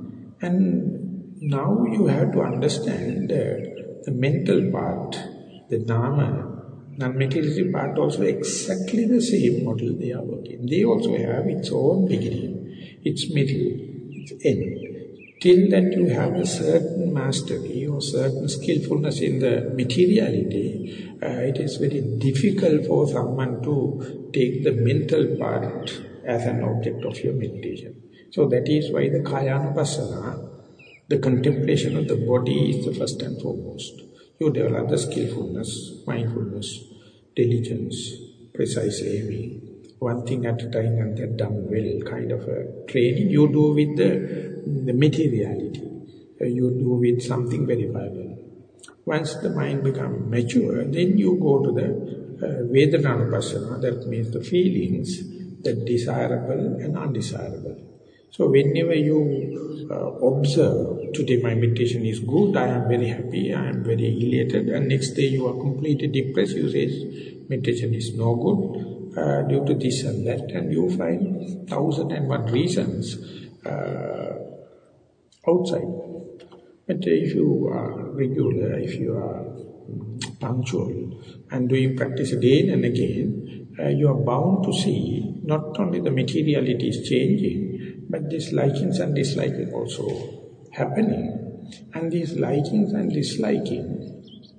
And now you have to understand uh, the mental part, the nama, non-materiality part also exactly the same model they are working. They also have its own beginning, its middle, its end. Till that you have a certain mastery or certain skillfulness in the materiality, uh, it is very difficult for someone to take the mental part as an object of your meditation. So that is why the Kayanupassana, the contemplation of the body, is the first and foremost. You develop the skillfulness, mindfulness, diligence, precise aiming, one thing at a time and that done well, kind of a training you do with the the materiality, uh, you do with something verifiable. Once the mind becomes mature, then you go to the uh, Vedananupassana, that means the feelings, the desirable and undesirable. So whenever you uh, observe, today my meditation is good, I am very happy, I am very elated, and next day you are completely depressed, you say meditation is no good uh, due to this and that, and you find thousand and one reasons uh, outside. But if you are regular, if you are punctual and doing practice again and again, uh, you are bound to see not only the materiality is changing, but these likings and disliking also happening. And these likings and disliking,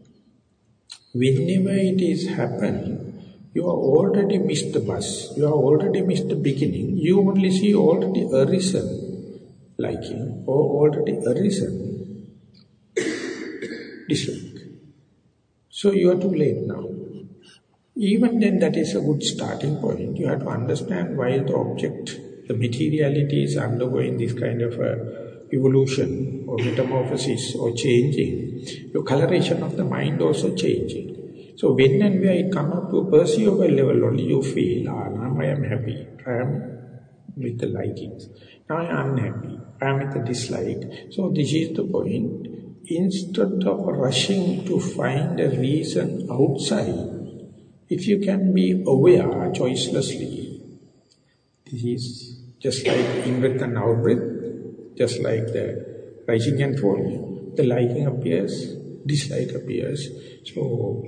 whenever it is happening, you are already missed the bus, you are already missed the beginning, you only see already arisen liking or already arisen dislike. So you are too late now. Even then, that is a good starting point. You have to understand why the object, the materiality is undergoing this kind of a evolution or metamorphosis or changing. Your coloration of the mind also changing. So when and where it comes up to a perceivable level only, you feel, ah, now I am happy. I am with the likings. Now I am unhappy. I am with the dislike. So this is the point. Instead of rushing to find a reason outside, if you can be aware choicelessly, this is just like in-breath and out-breath, just like the rising and falling. The liking appears, dislike appears. So,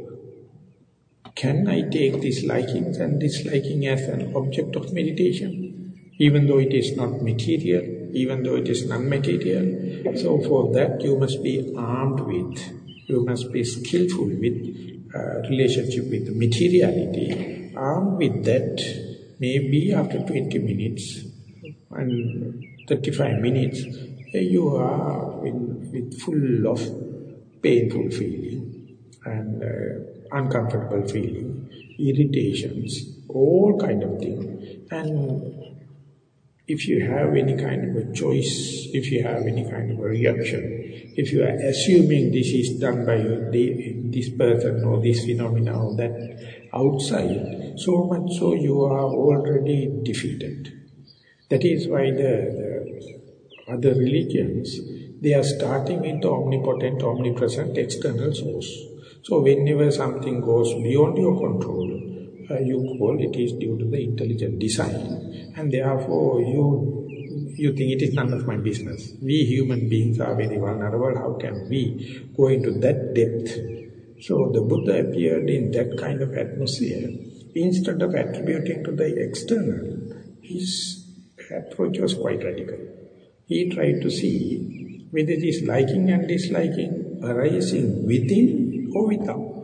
can I take these likings and disliking as an object of meditation? Even though it is not material, even though it is non-material. So for that you must be armed with, you must be skillful with Uh, relationship with the materiality. Armed with that, maybe after twenty minutes and thirty-five minutes, you are in, with full of painful feeling and uh, uncomfortable feeling, irritations, all kind of things. And if you have any kind of a choice, if you have any kind of a reaction, if you are assuming this is done by this person or this phenomena or that outside, so much so you are already defeated. That is why the, the other religions, they are starting with the omnipotent, omnipresent external source. So whenever something goes beyond your control, uh, you call it is due to the intelligent design. And therefore you you think it is none of my business. We human beings are very vulnerable. How can we go into that depth? So the Buddha appeared in that kind of atmosphere. Instead of attributing to the external, his approach was quite radical. He tried to see whether it is liking and disliking arising within or without.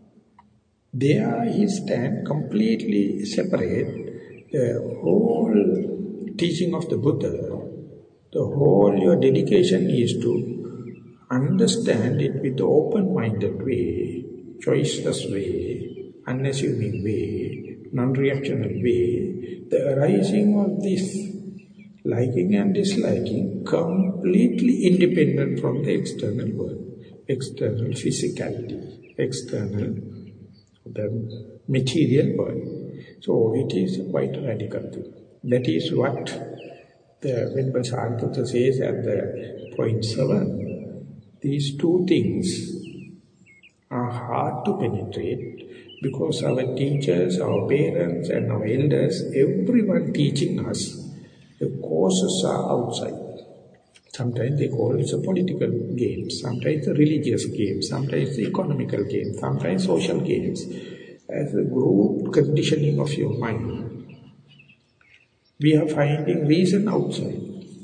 There he stand completely separate. The whole teaching of the Buddha, the whole your dedication is to understand it with the open-minded way, choiceless way, unassuming way, non-reactional way. The arising of this liking and disliking completely independent from the external world, external physicality, external the material world. So it is quite a radical thing. That is what the Venerable Sariputta says at the point seven. These two things are hard to penetrate because our teachers, our parents and our elders, everyone teaching us, the causes are outside. Sometimes they call it a political game, sometimes a religious game, sometimes the economical game, sometimes social games. As a group conditioning of your mind, we are finding reason outside.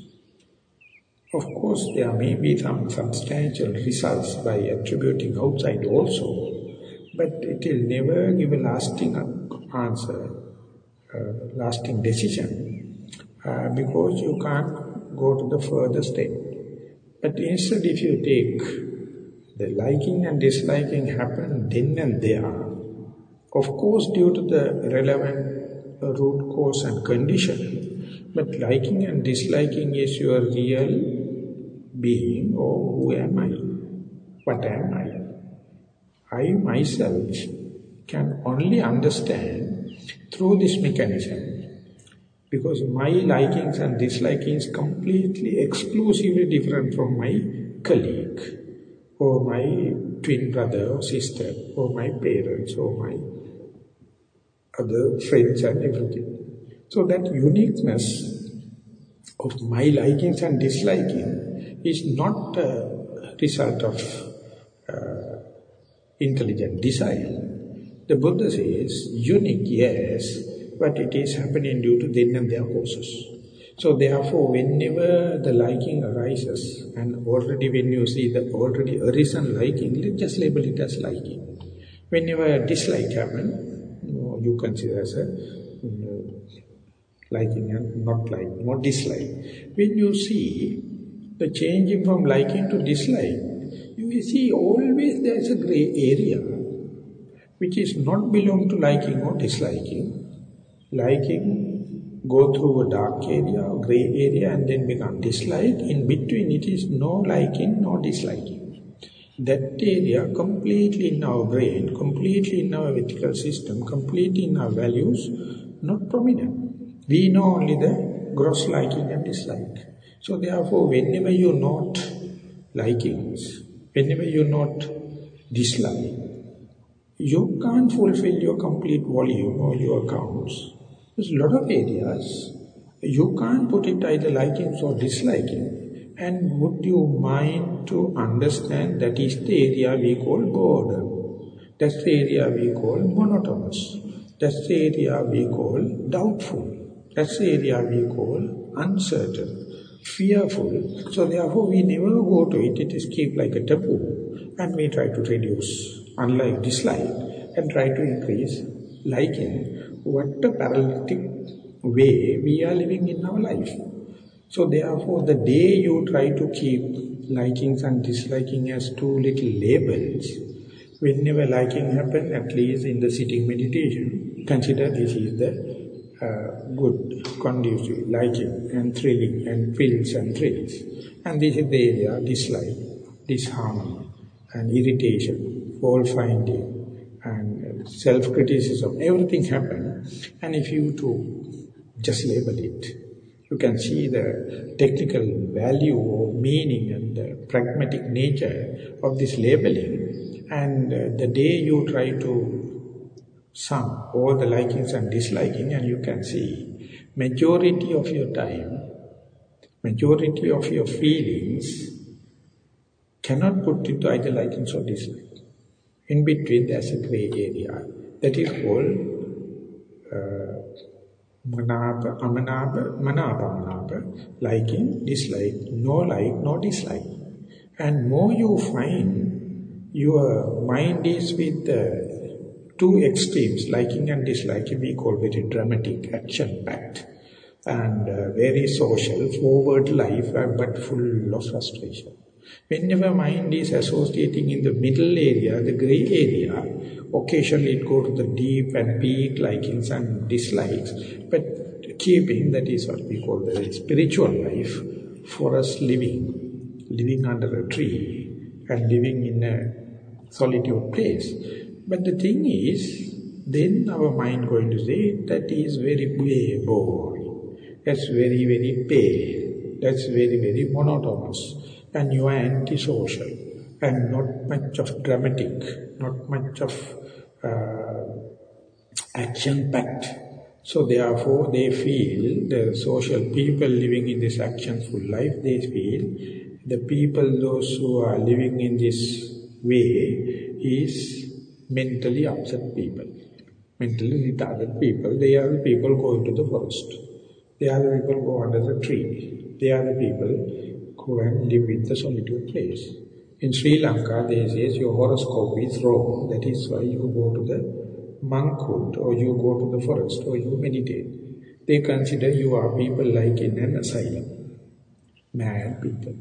Of course, there may be some substantial results by attributing outside also, but it will never give a lasting answer, uh, lasting decision, uh, because you can't go to the further step. But instead, if you take the liking and disliking happen then and there, of course, due to the relevant uh, root cause and condition, but liking and disliking is your real being, or who am I? What am I? I myself can only understand through this mechanism, because my likings and dislikings completely exclusively different from my colleague, or my twin brother or sister, or my parents, or my other friends and everything. So that uniqueness of my likings and disliking is not a result of uh, intelligent design. The Buddha says, unique, yes, but it is happening due to then and their causes. So therefore, whenever the liking arises, and already when you see the already arisen liking, just label it as liking. Whenever a dislike happens, you consider as a uh, liking and not liking, or dislike. When you see the changing from liking to dislike, you will see always there is a grey area. which is not belong to liking or disliking. Liking, go through a dark area or grey area and then become dislike. In between it is no liking, no disliking. That area completely in our brain, completely in our ethical system, completely in our values, not prominent. We know only the gross liking and dislike. So therefore, whenever you note likings, whenever you note dislike, you can't fulfill your complete volume or your accounts. There's a lot of areas, you can't put it either likings or disliking. And would you mind to understand that is the area we call boredom. That's the area we call monotonous. That's the area we call doubtful. That's the area we call uncertain, fearful. So therefore we never go to it, it is kept like a taboo. And we try to reduce, unlike dislike, and try to increase liking. What a paralytic way we are living in our life. So therefore, the day you try to keep likings and disliking as two little labels, whenever liking happens, at least in the sitting meditation, consider this is the uh, good, conducive, liking and thrilling and feels and thrills. And this is the area, dislike, disharmony and irritation, fault-finding, and self-criticism, everything happens. And if you to just label it, you can see the technical value or meaning and the pragmatic nature of this labeling. And uh, the day you try to sum all the likings and disliking, and you can see majority of your time, majority of your feelings cannot put into either likings or dislikes. In between there's a grey area. That is called uh, manapa, amanapa, manapa, manapa, liking, dislike, no like, no dislike. And more you find your mind is with uh, two extremes, liking and disliking, we call very dramatic, action-packed, and uh, very social, forward life, uh, but full of frustration. Whenever mind is associating in the middle area, the grey area, occasionally it goes to the deep and peak likings and dislikes, but keeping, that is what we call the spiritual life, forest living, living under a tree and living in a solitude place. But the thing is, then our mind going to say, that is very boring, that's very, very pale, that's very, very monotonous. And you are antisocial and not much of dramatic, not much of uh, action-packed. So therefore they feel, the social people living in this actionful life, they feel the people, those who are living in this way is mentally upset people, mentally retarded people. They are the people going to the forest. They are the people go under the tree. They are the people go and live in the solitude place. In Sri Lanka, they say your horoscope is wrong. That is why you go to the monkhood, or you go to the forest, or you meditate. They consider you are people like in an asylum. Mad people.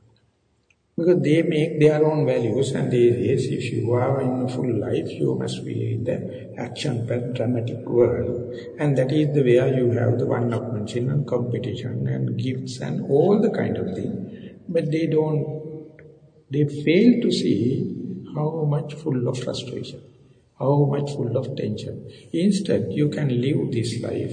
Because they make their own values and they say, if you are in a full life, you must be in the action-packed dramatic world. And that is the way you have the one-upmanship and competition and gifts and all the kind of thing. But they don't, they fail to see how much full of frustration, how much full of tension. Instead, you can live this life,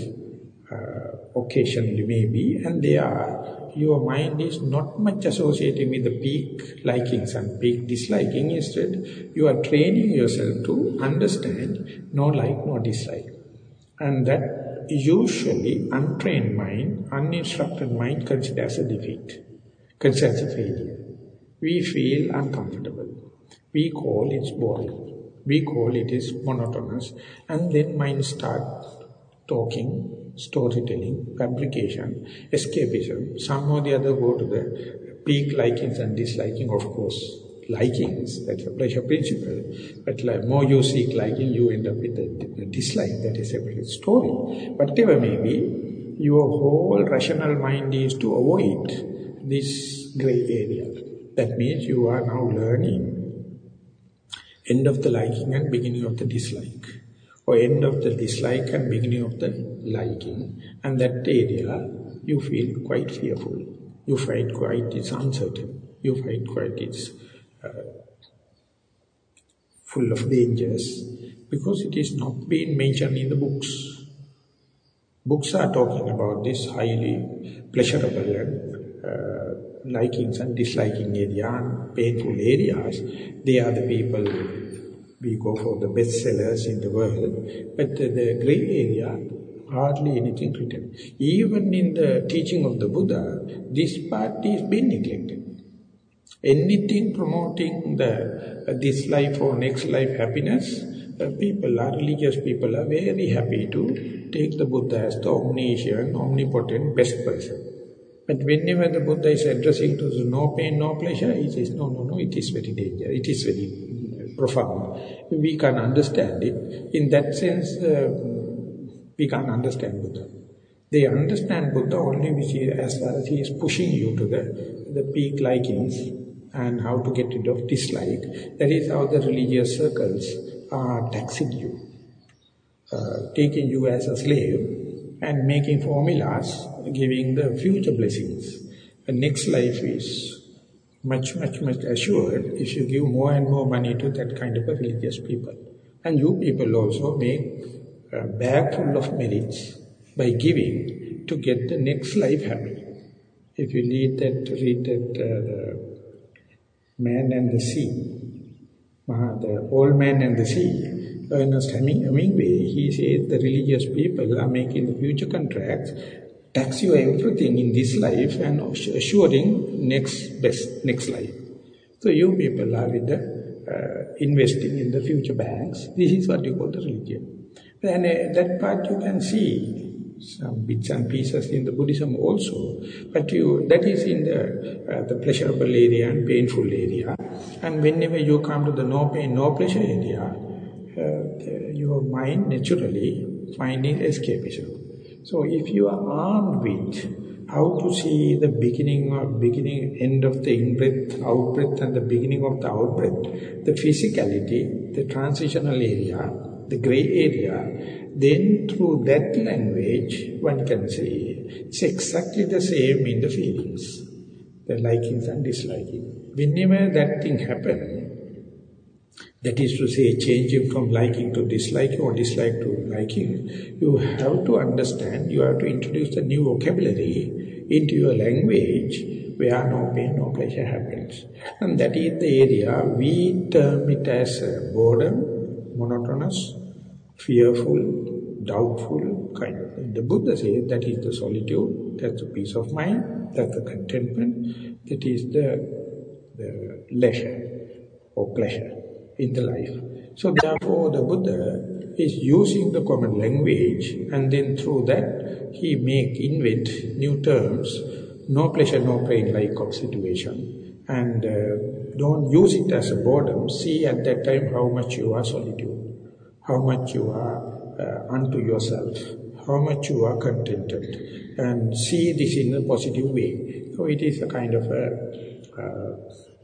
uh, occasionally maybe, and they are, your mind is not much associated with the peak likings and peak disliking. Instead, you are training yourself to understand no like, no dislike. And that usually untrained mind, uninstructed mind considers a defeat, considers a failure. We feel uncomfortable. We call it boring. We call it is monotonous. And then mind starts talking, storytelling, fabrication, escapism. Some or the other go to the peak likings and disliking, of course. Likings, that's a pleasure principle. But like more you seek liking, you end up with a dislike. That is a separate story. Whatever may be, your whole rational mind is to avoid this grey area. That means you are now learning end of the liking and beginning of the dislike, or end of the dislike and beginning of the liking, and that area you feel quite fearful. You find quite it's uncertain. You find quite it's uh, full of dangers, because it is not being mentioned in the books. Books are talking about this highly pleasurable and uh, likings and disliking area and painful areas. They are the people, we go for the best sellers in the world, but the, the grey area, hardly anything written. Even in the teaching of the Buddha, this part is being neglected. Anything promoting the uh, this life or next life happiness, uh, people are, religious people are very happy to take the Buddha as the omniscient, omnipotent, best person. But whenever the Buddha is addressing to the no pain, no pleasure, he says, no, no, no, it is very dangerous, it is very profound. We can understand it. In that sense, uh, we can't understand Buddha. They understand Buddha only which is, as far as he is pushing you to the, the peak likings and how to get rid of dislike. That is how the religious circles are taxing you, uh, taking you as a slave and making formulas, giving the future blessings. The next life is much, much, much assured if you give more and more money to that kind of a religious people. And you people also make a bag full of merits by giving to get the next life happy. If you read that, read that uh, Man and the Sea, the Old Man and the Sea, Ernest Hemingway, he says the religious people are making the future contracts, tax you everything in this life and assuring next best, next life. So you people are with the uh, investing in the future banks. This is what you call the religion. And uh, that part you can see some bits and pieces in the Buddhism also, but you that is in the uh, the pleasurable area and painful area. And whenever you come to the no pain, no pleasure area, uh, the, your mind naturally finding escapism. So if you are armed with how to see the beginning or beginning, end of the in-breath, out-breath, and the beginning of the out-breath, the physicality, the transitional area, the grey area, then through that language, one can say, it's exactly the same in the feelings, the likings and disliking. Whenever that thing happens, that is to say, changing from liking to disliking or dislike to liking, you have to understand, you have to introduce a new vocabulary into your language where no pain, no pleasure happens. And that is the area, we term it as boredom, monotonous, fearful, doubtful kind of thing. The Buddha says that is the solitude, that's the peace of mind, that's the contentment, that is the, the leisure or pleasure in the life. So therefore the Buddha is using the common language, and then through that he make, invent new terms, no pleasure, no pain like of situation. And uh, don't use it as a boredom. See at that time how much you are solitude, how much you are uh, unto yourself, how much you are contented, and see this in a positive way. So it is a kind of a uh,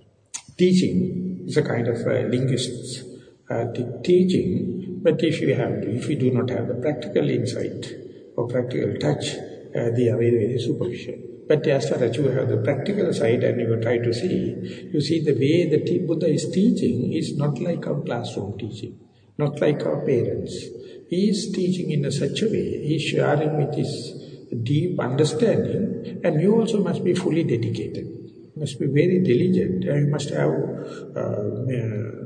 teaching, it's a kind of a linguistics uh, teaching, but if you have, if you do not have the practical insight or practical touch, uh, they are very, very superficial. But as far as you have the practical side and you try to see, you see the way the Buddha is teaching is not like our classroom teaching, not like our parents. He is teaching in a such a way, he is sharing with his deep understanding, and you also must be fully dedicated, must be very diligent, and you must have uh,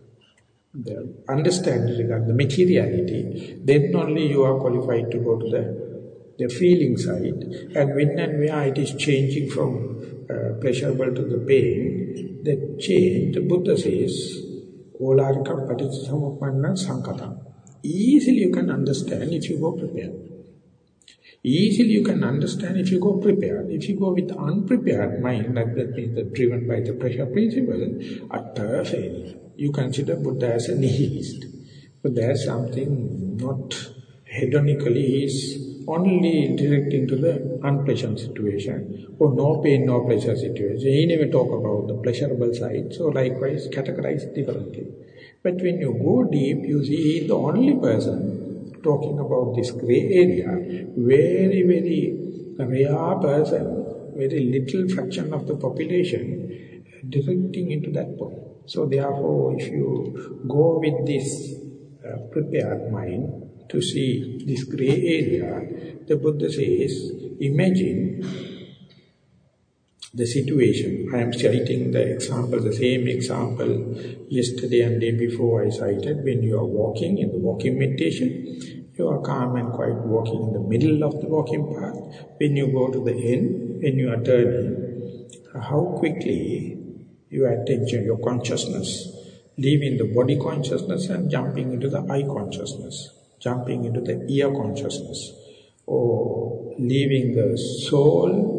the understanding regarding the materiality. Then only you are qualified to go to the the feeling side, and when and where it is changing from uh, pleasurable to the pain, that change, the Buddha says, Olarikam Paticcasamuppanna Sankatam. Easily you can understand if you go prepared. Easily you can understand if you go prepared. If you go with unprepared mind, that, that means that driven by the pressure principle, utter failure. You consider Buddha as a nihilist. But there's something not hedonically, he is only directing to the unpleasant situation, or no pain, no pleasure situation. He never talk about the pleasurable side, so likewise categorized differently. But when you go deep, you see he is the only person talking about this grey area, very, very rare person, very little fraction of the population directing into that point. So therefore, if you go with this uh, prepared mind to see this grey area, the Buddha says, imagine the situation. I am citing the example, the same example yesterday and day before I cited. When you are walking in the walking meditation, you are calm and quiet walking in the middle of the walking path. When you go to the end, when you are turning, how quickly your attention, your consciousness, leaving the body consciousness and jumping into the eye consciousness, jumping into the ear consciousness, or leaving the soul.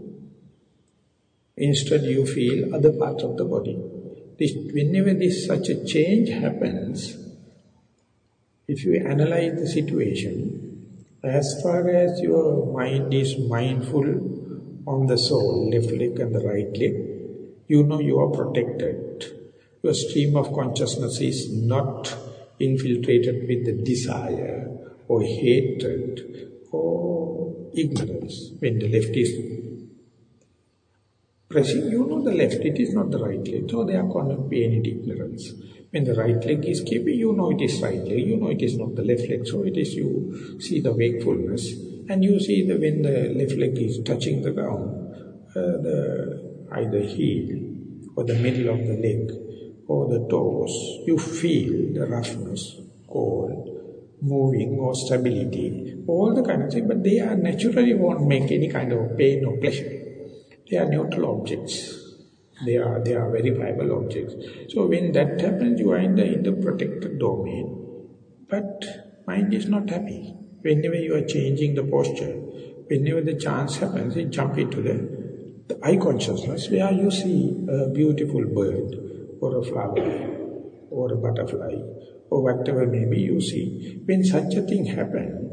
Instead, you feel other parts of the body. This, whenever this such a change happens, if you analyze the situation, as far as your mind is mindful on the soul, left leg and the right leg, you know you are protected. Your stream of consciousness is not infiltrated with the desire or hatred or ignorance. When the left is pressing, you know the left, it is not the right leg, so there cannot be any ignorance. When the right leg is keeping, you know it is right leg, you know it is not the left leg, so it is you see the wakefulness, and you see that when the left leg is touching the ground, uh, the either heel or the middle of the leg or the toes, you feel the roughness, cold, moving or stability, all the kind of things, but they are naturally won't make any kind of pain or pleasure. They are neutral objects. They are they are verifiable objects. So when that happens, you are in the in the protected domain. But mind is not happy. Whenever you are changing the posture, whenever the chance happens, you jump into the, the eye consciousness where you see a beautiful bird or a flower or a butterfly or whatever maybe you see. When such a thing happens,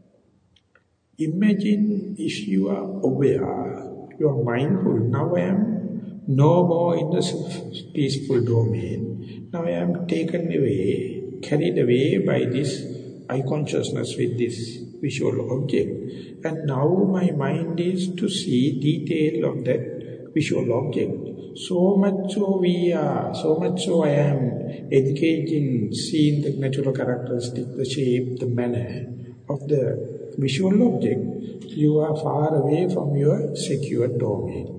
imagine if you are aware, you are mindful, now I am no more in the peaceful domain. Now I am taken away, carried away by this eye consciousness with this visual object. And now my mind is to see detail of that visual object. So much so we are, so much so I am engaged in seeing the natural characteristic, the shape, the manner of the visual object. You are far away from your secure domain.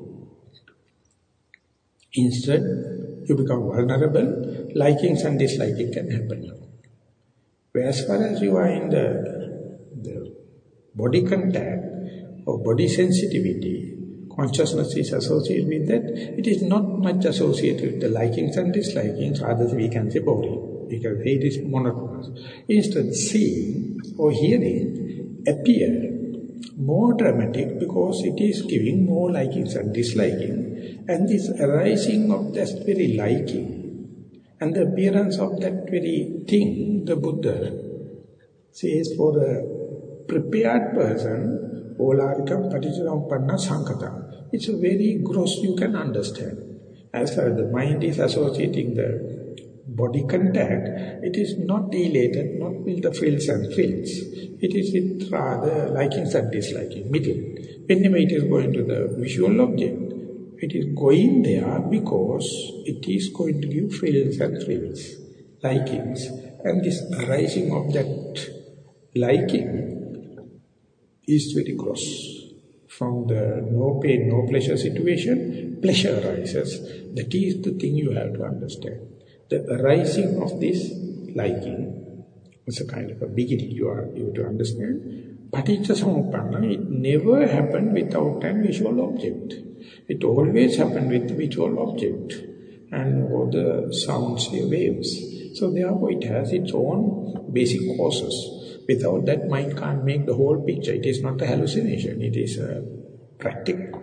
Instead, you become vulnerable, likings and disliking can happen. But as far as you are in the, the body contact or body sensitivity, consciousness is associated with that, it is not much associated with the likings and dislikings, rather we can say boring, because it is monotonous. Instead, seeing or hearing appear more dramatic because it is giving more likings and disliking, and this arising of that very liking and the appearance of that very thing, the Buddha says for a prepared person, Olarikam Paticcasamuppanna Sankata. It's a very gross you can understand. As far as the mind is associating the body contact, it is not elated, not with the frills and fills. It is with rather likings and disliking, middle. Whenever it is going to the visual object, it is going there because it is going to give frills and frills, likings. And this arising of that liking is very gross. From the no pain, no pleasure situation, pleasure arises. That is the thing you have to understand. The arising of this liking is a kind of a beginning you are you have to understand. Paticcasamuppanna, it never happened without a visual object. It always happened with the visual object and all the sounds, waves. So therefore it has its own basic causes. Without that, mind can't make the whole picture. It is not a hallucination. It is a practical.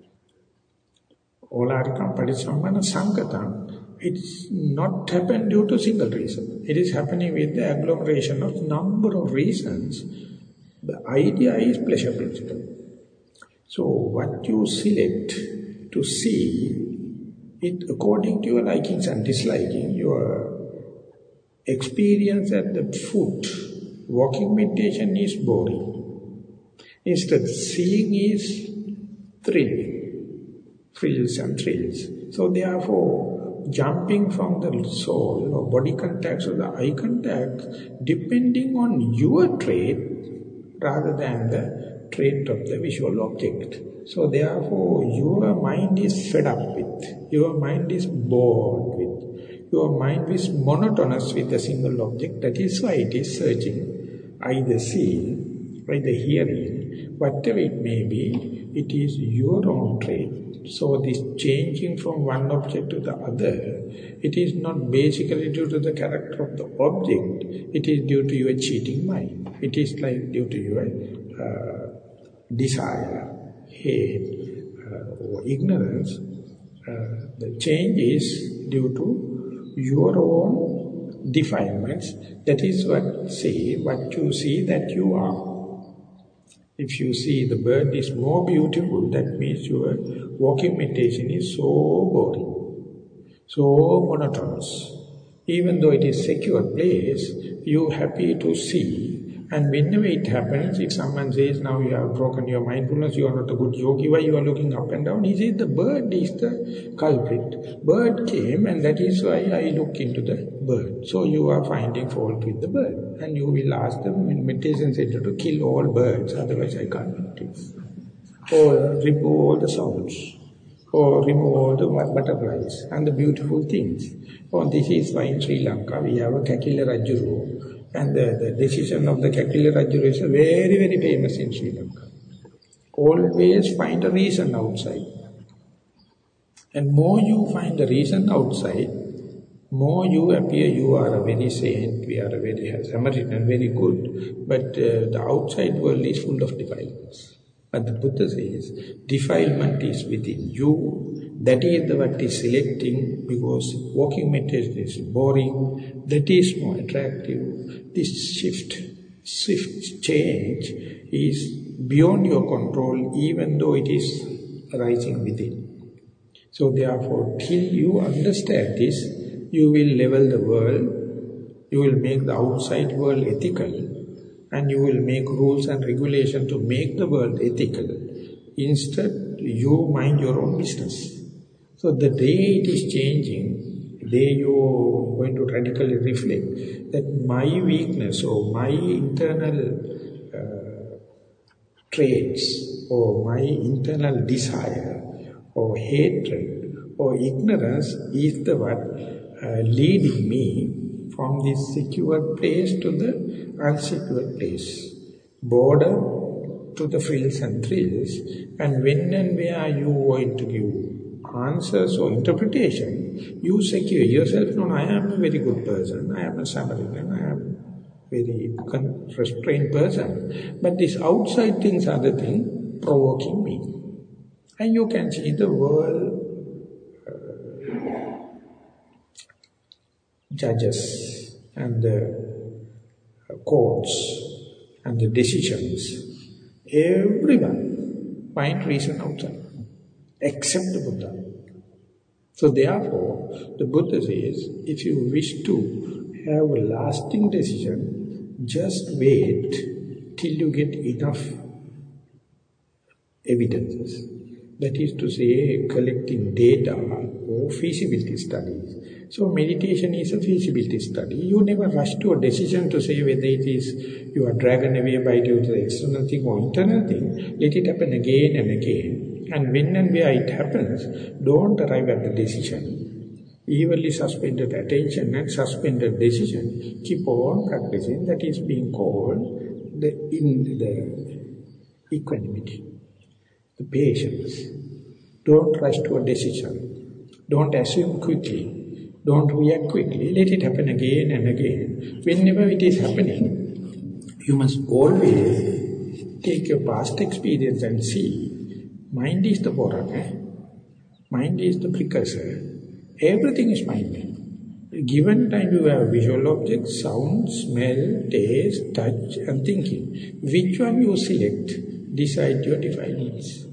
Olarikam Paticcasamuppanna Sankatam. It's not happened due to single reason. It is happening with the agglomeration of number of reasons. The idea is pleasure principle. So what you select to see, it according to your likings and disliking, your experience at the foot, walking meditation is boring. Instead, seeing is thrilling, frills and thrills. So therefore, jumping from the soul or body contact to the eye contact, depending on your trait rather than the trait of the visual object. So therefore, your mind is fed up with, your mind is bored with, your mind is monotonous with a single object. That is why it is searching, either seeing, either hearing, whatever it may be, it is your own trait. So this changing from one object to the other, it is not basically due to the character of the object, it is due to your cheating mind. It is like due to your uh, desire, hate, uh, or ignorance. Uh, the change is due to your own defilements. That is what say, what you see that you are. If you see the bird is more beautiful, that means your walking meditation is so boring, so monotonous. Even though it is secure place, you happy to see. And whenever it happens, if someone says, now you have broken your mindfulness, you are not a good yogi, why you are looking up and down? He says, the bird is the culprit. Bird came and that is why I look into the bird. So you are finding fault with the bird. And you will ask the meditation center to kill all birds, otherwise I can't meditate. Or remove all the sounds. Or remove all the butterflies and the beautiful things. Oh, this is why in Sri Lanka we have a Kakila Rajuru. And the, the decision of the Kakila Rajuru is very, very famous in Sri Lanka. Always find a reason outside. And more you find the reason outside, more you appear you are a very saint, we are a very Samaritan, very good. But uh, the outside world is full of defilements. But the Buddha says, defilement is within you. That is the what is selecting, because walking meditation is boring, that is more attractive. This shift, swift change is beyond your control, even though it is arising within. So therefore, till you understand this, you will level the world, you will make the outside world ethical, and you will make rules and regulations to make the world ethical. Instead, you mind your own business. So the day it is changing, the day you are going to radically reflect that my weakness or my internal uh, traits or my internal desire or hatred or ignorance is the one uh, leading me from this secure place to the unsecure place, border to the frills and thrills, and when and where you are going to give answers or interpretation, you secure yourself. No, I am a very good person, I am a Samaritan, I am a very restrained person. But these outside things are the thing provoking me. And you can see the world uh, judges and the courts and the decisions, everyone find reason outside, except the Buddha. So therefore, the Buddha says, if you wish to have a lasting decision, just wait till you get enough evidences. That is to say, collecting data or feasibility studies. So meditation is a feasibility study. You never rush to a decision to say whether it is you are dragged away by due to the external thing or internal thing. Let it happen again and again. And when and where it happens, don't arrive at the decision. Evenly suspended attention and suspended decision. Keep on practicing. That is being called the, in the equanimity, the patience. Don't rush to a decision. Don't assume quickly. Don't react quickly. Let it happen again and again. Whenever it is happening, you must always take your past experience and see. Mind is the Boraka. Mind is the precursor. Everything is mind. Given time you have visual objects, sound, smell, taste, touch and thinking. Which one you select, decide your defilements.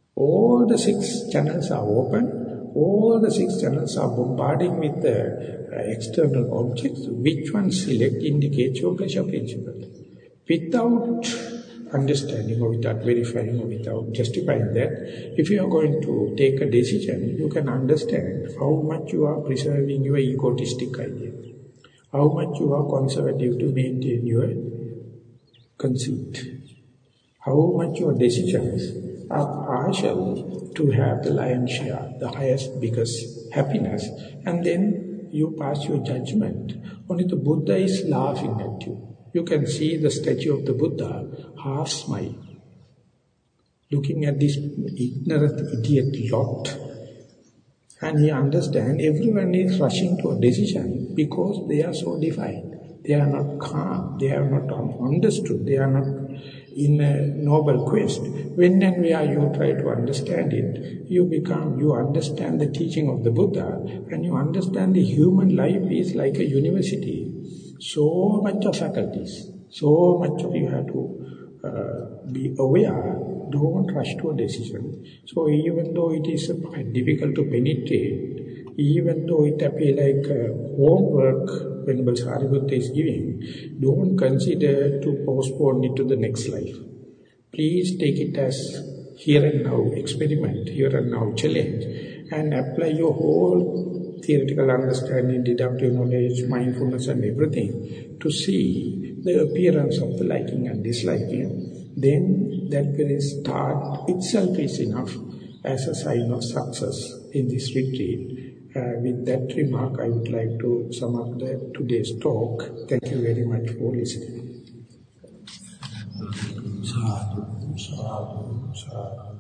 All the six channels are open. All the six channels are bombarding with the external objects, which one select indicates your pleasure principle. Without understanding or without verifying or without justifying that, if you are going to take a decision, you can understand how much you are preserving your egotistic idea, how much you are conservative to maintain your conceit, how much your decisions are partial to have the lion's share, the highest, biggest happiness, and then you pass your judgment. Only the Buddha is laughing at you. You can see the statue of the Buddha, half smile, looking at this ignorant idiot lot. And he understands everyone is rushing to a decision because they are so defined. They are not calm, they are not understood, they are not in a noble quest. When and where you try to understand it, you become, you understand the teaching of the Buddha, and you understand the human life is like a university. So much of faculties, so much of you have to uh, be aware, don't rush to a decision. So even though it is quite difficult to penetrate, even though it appears like uh, homework Venerable Sariputta is giving, don't consider to postpone it to the next life. Please take it as here and now experiment, here and now challenge, and apply your whole theoretical understanding, deductive knowledge, mindfulness and everything to see the appearance of the liking and disliking. Then that very start itself is enough as a sign of success in this retreat. Uh, with that remark, I would like to sum up the, today's talk. Thank you very much for listening. Sadhu, sadhu, sadhu.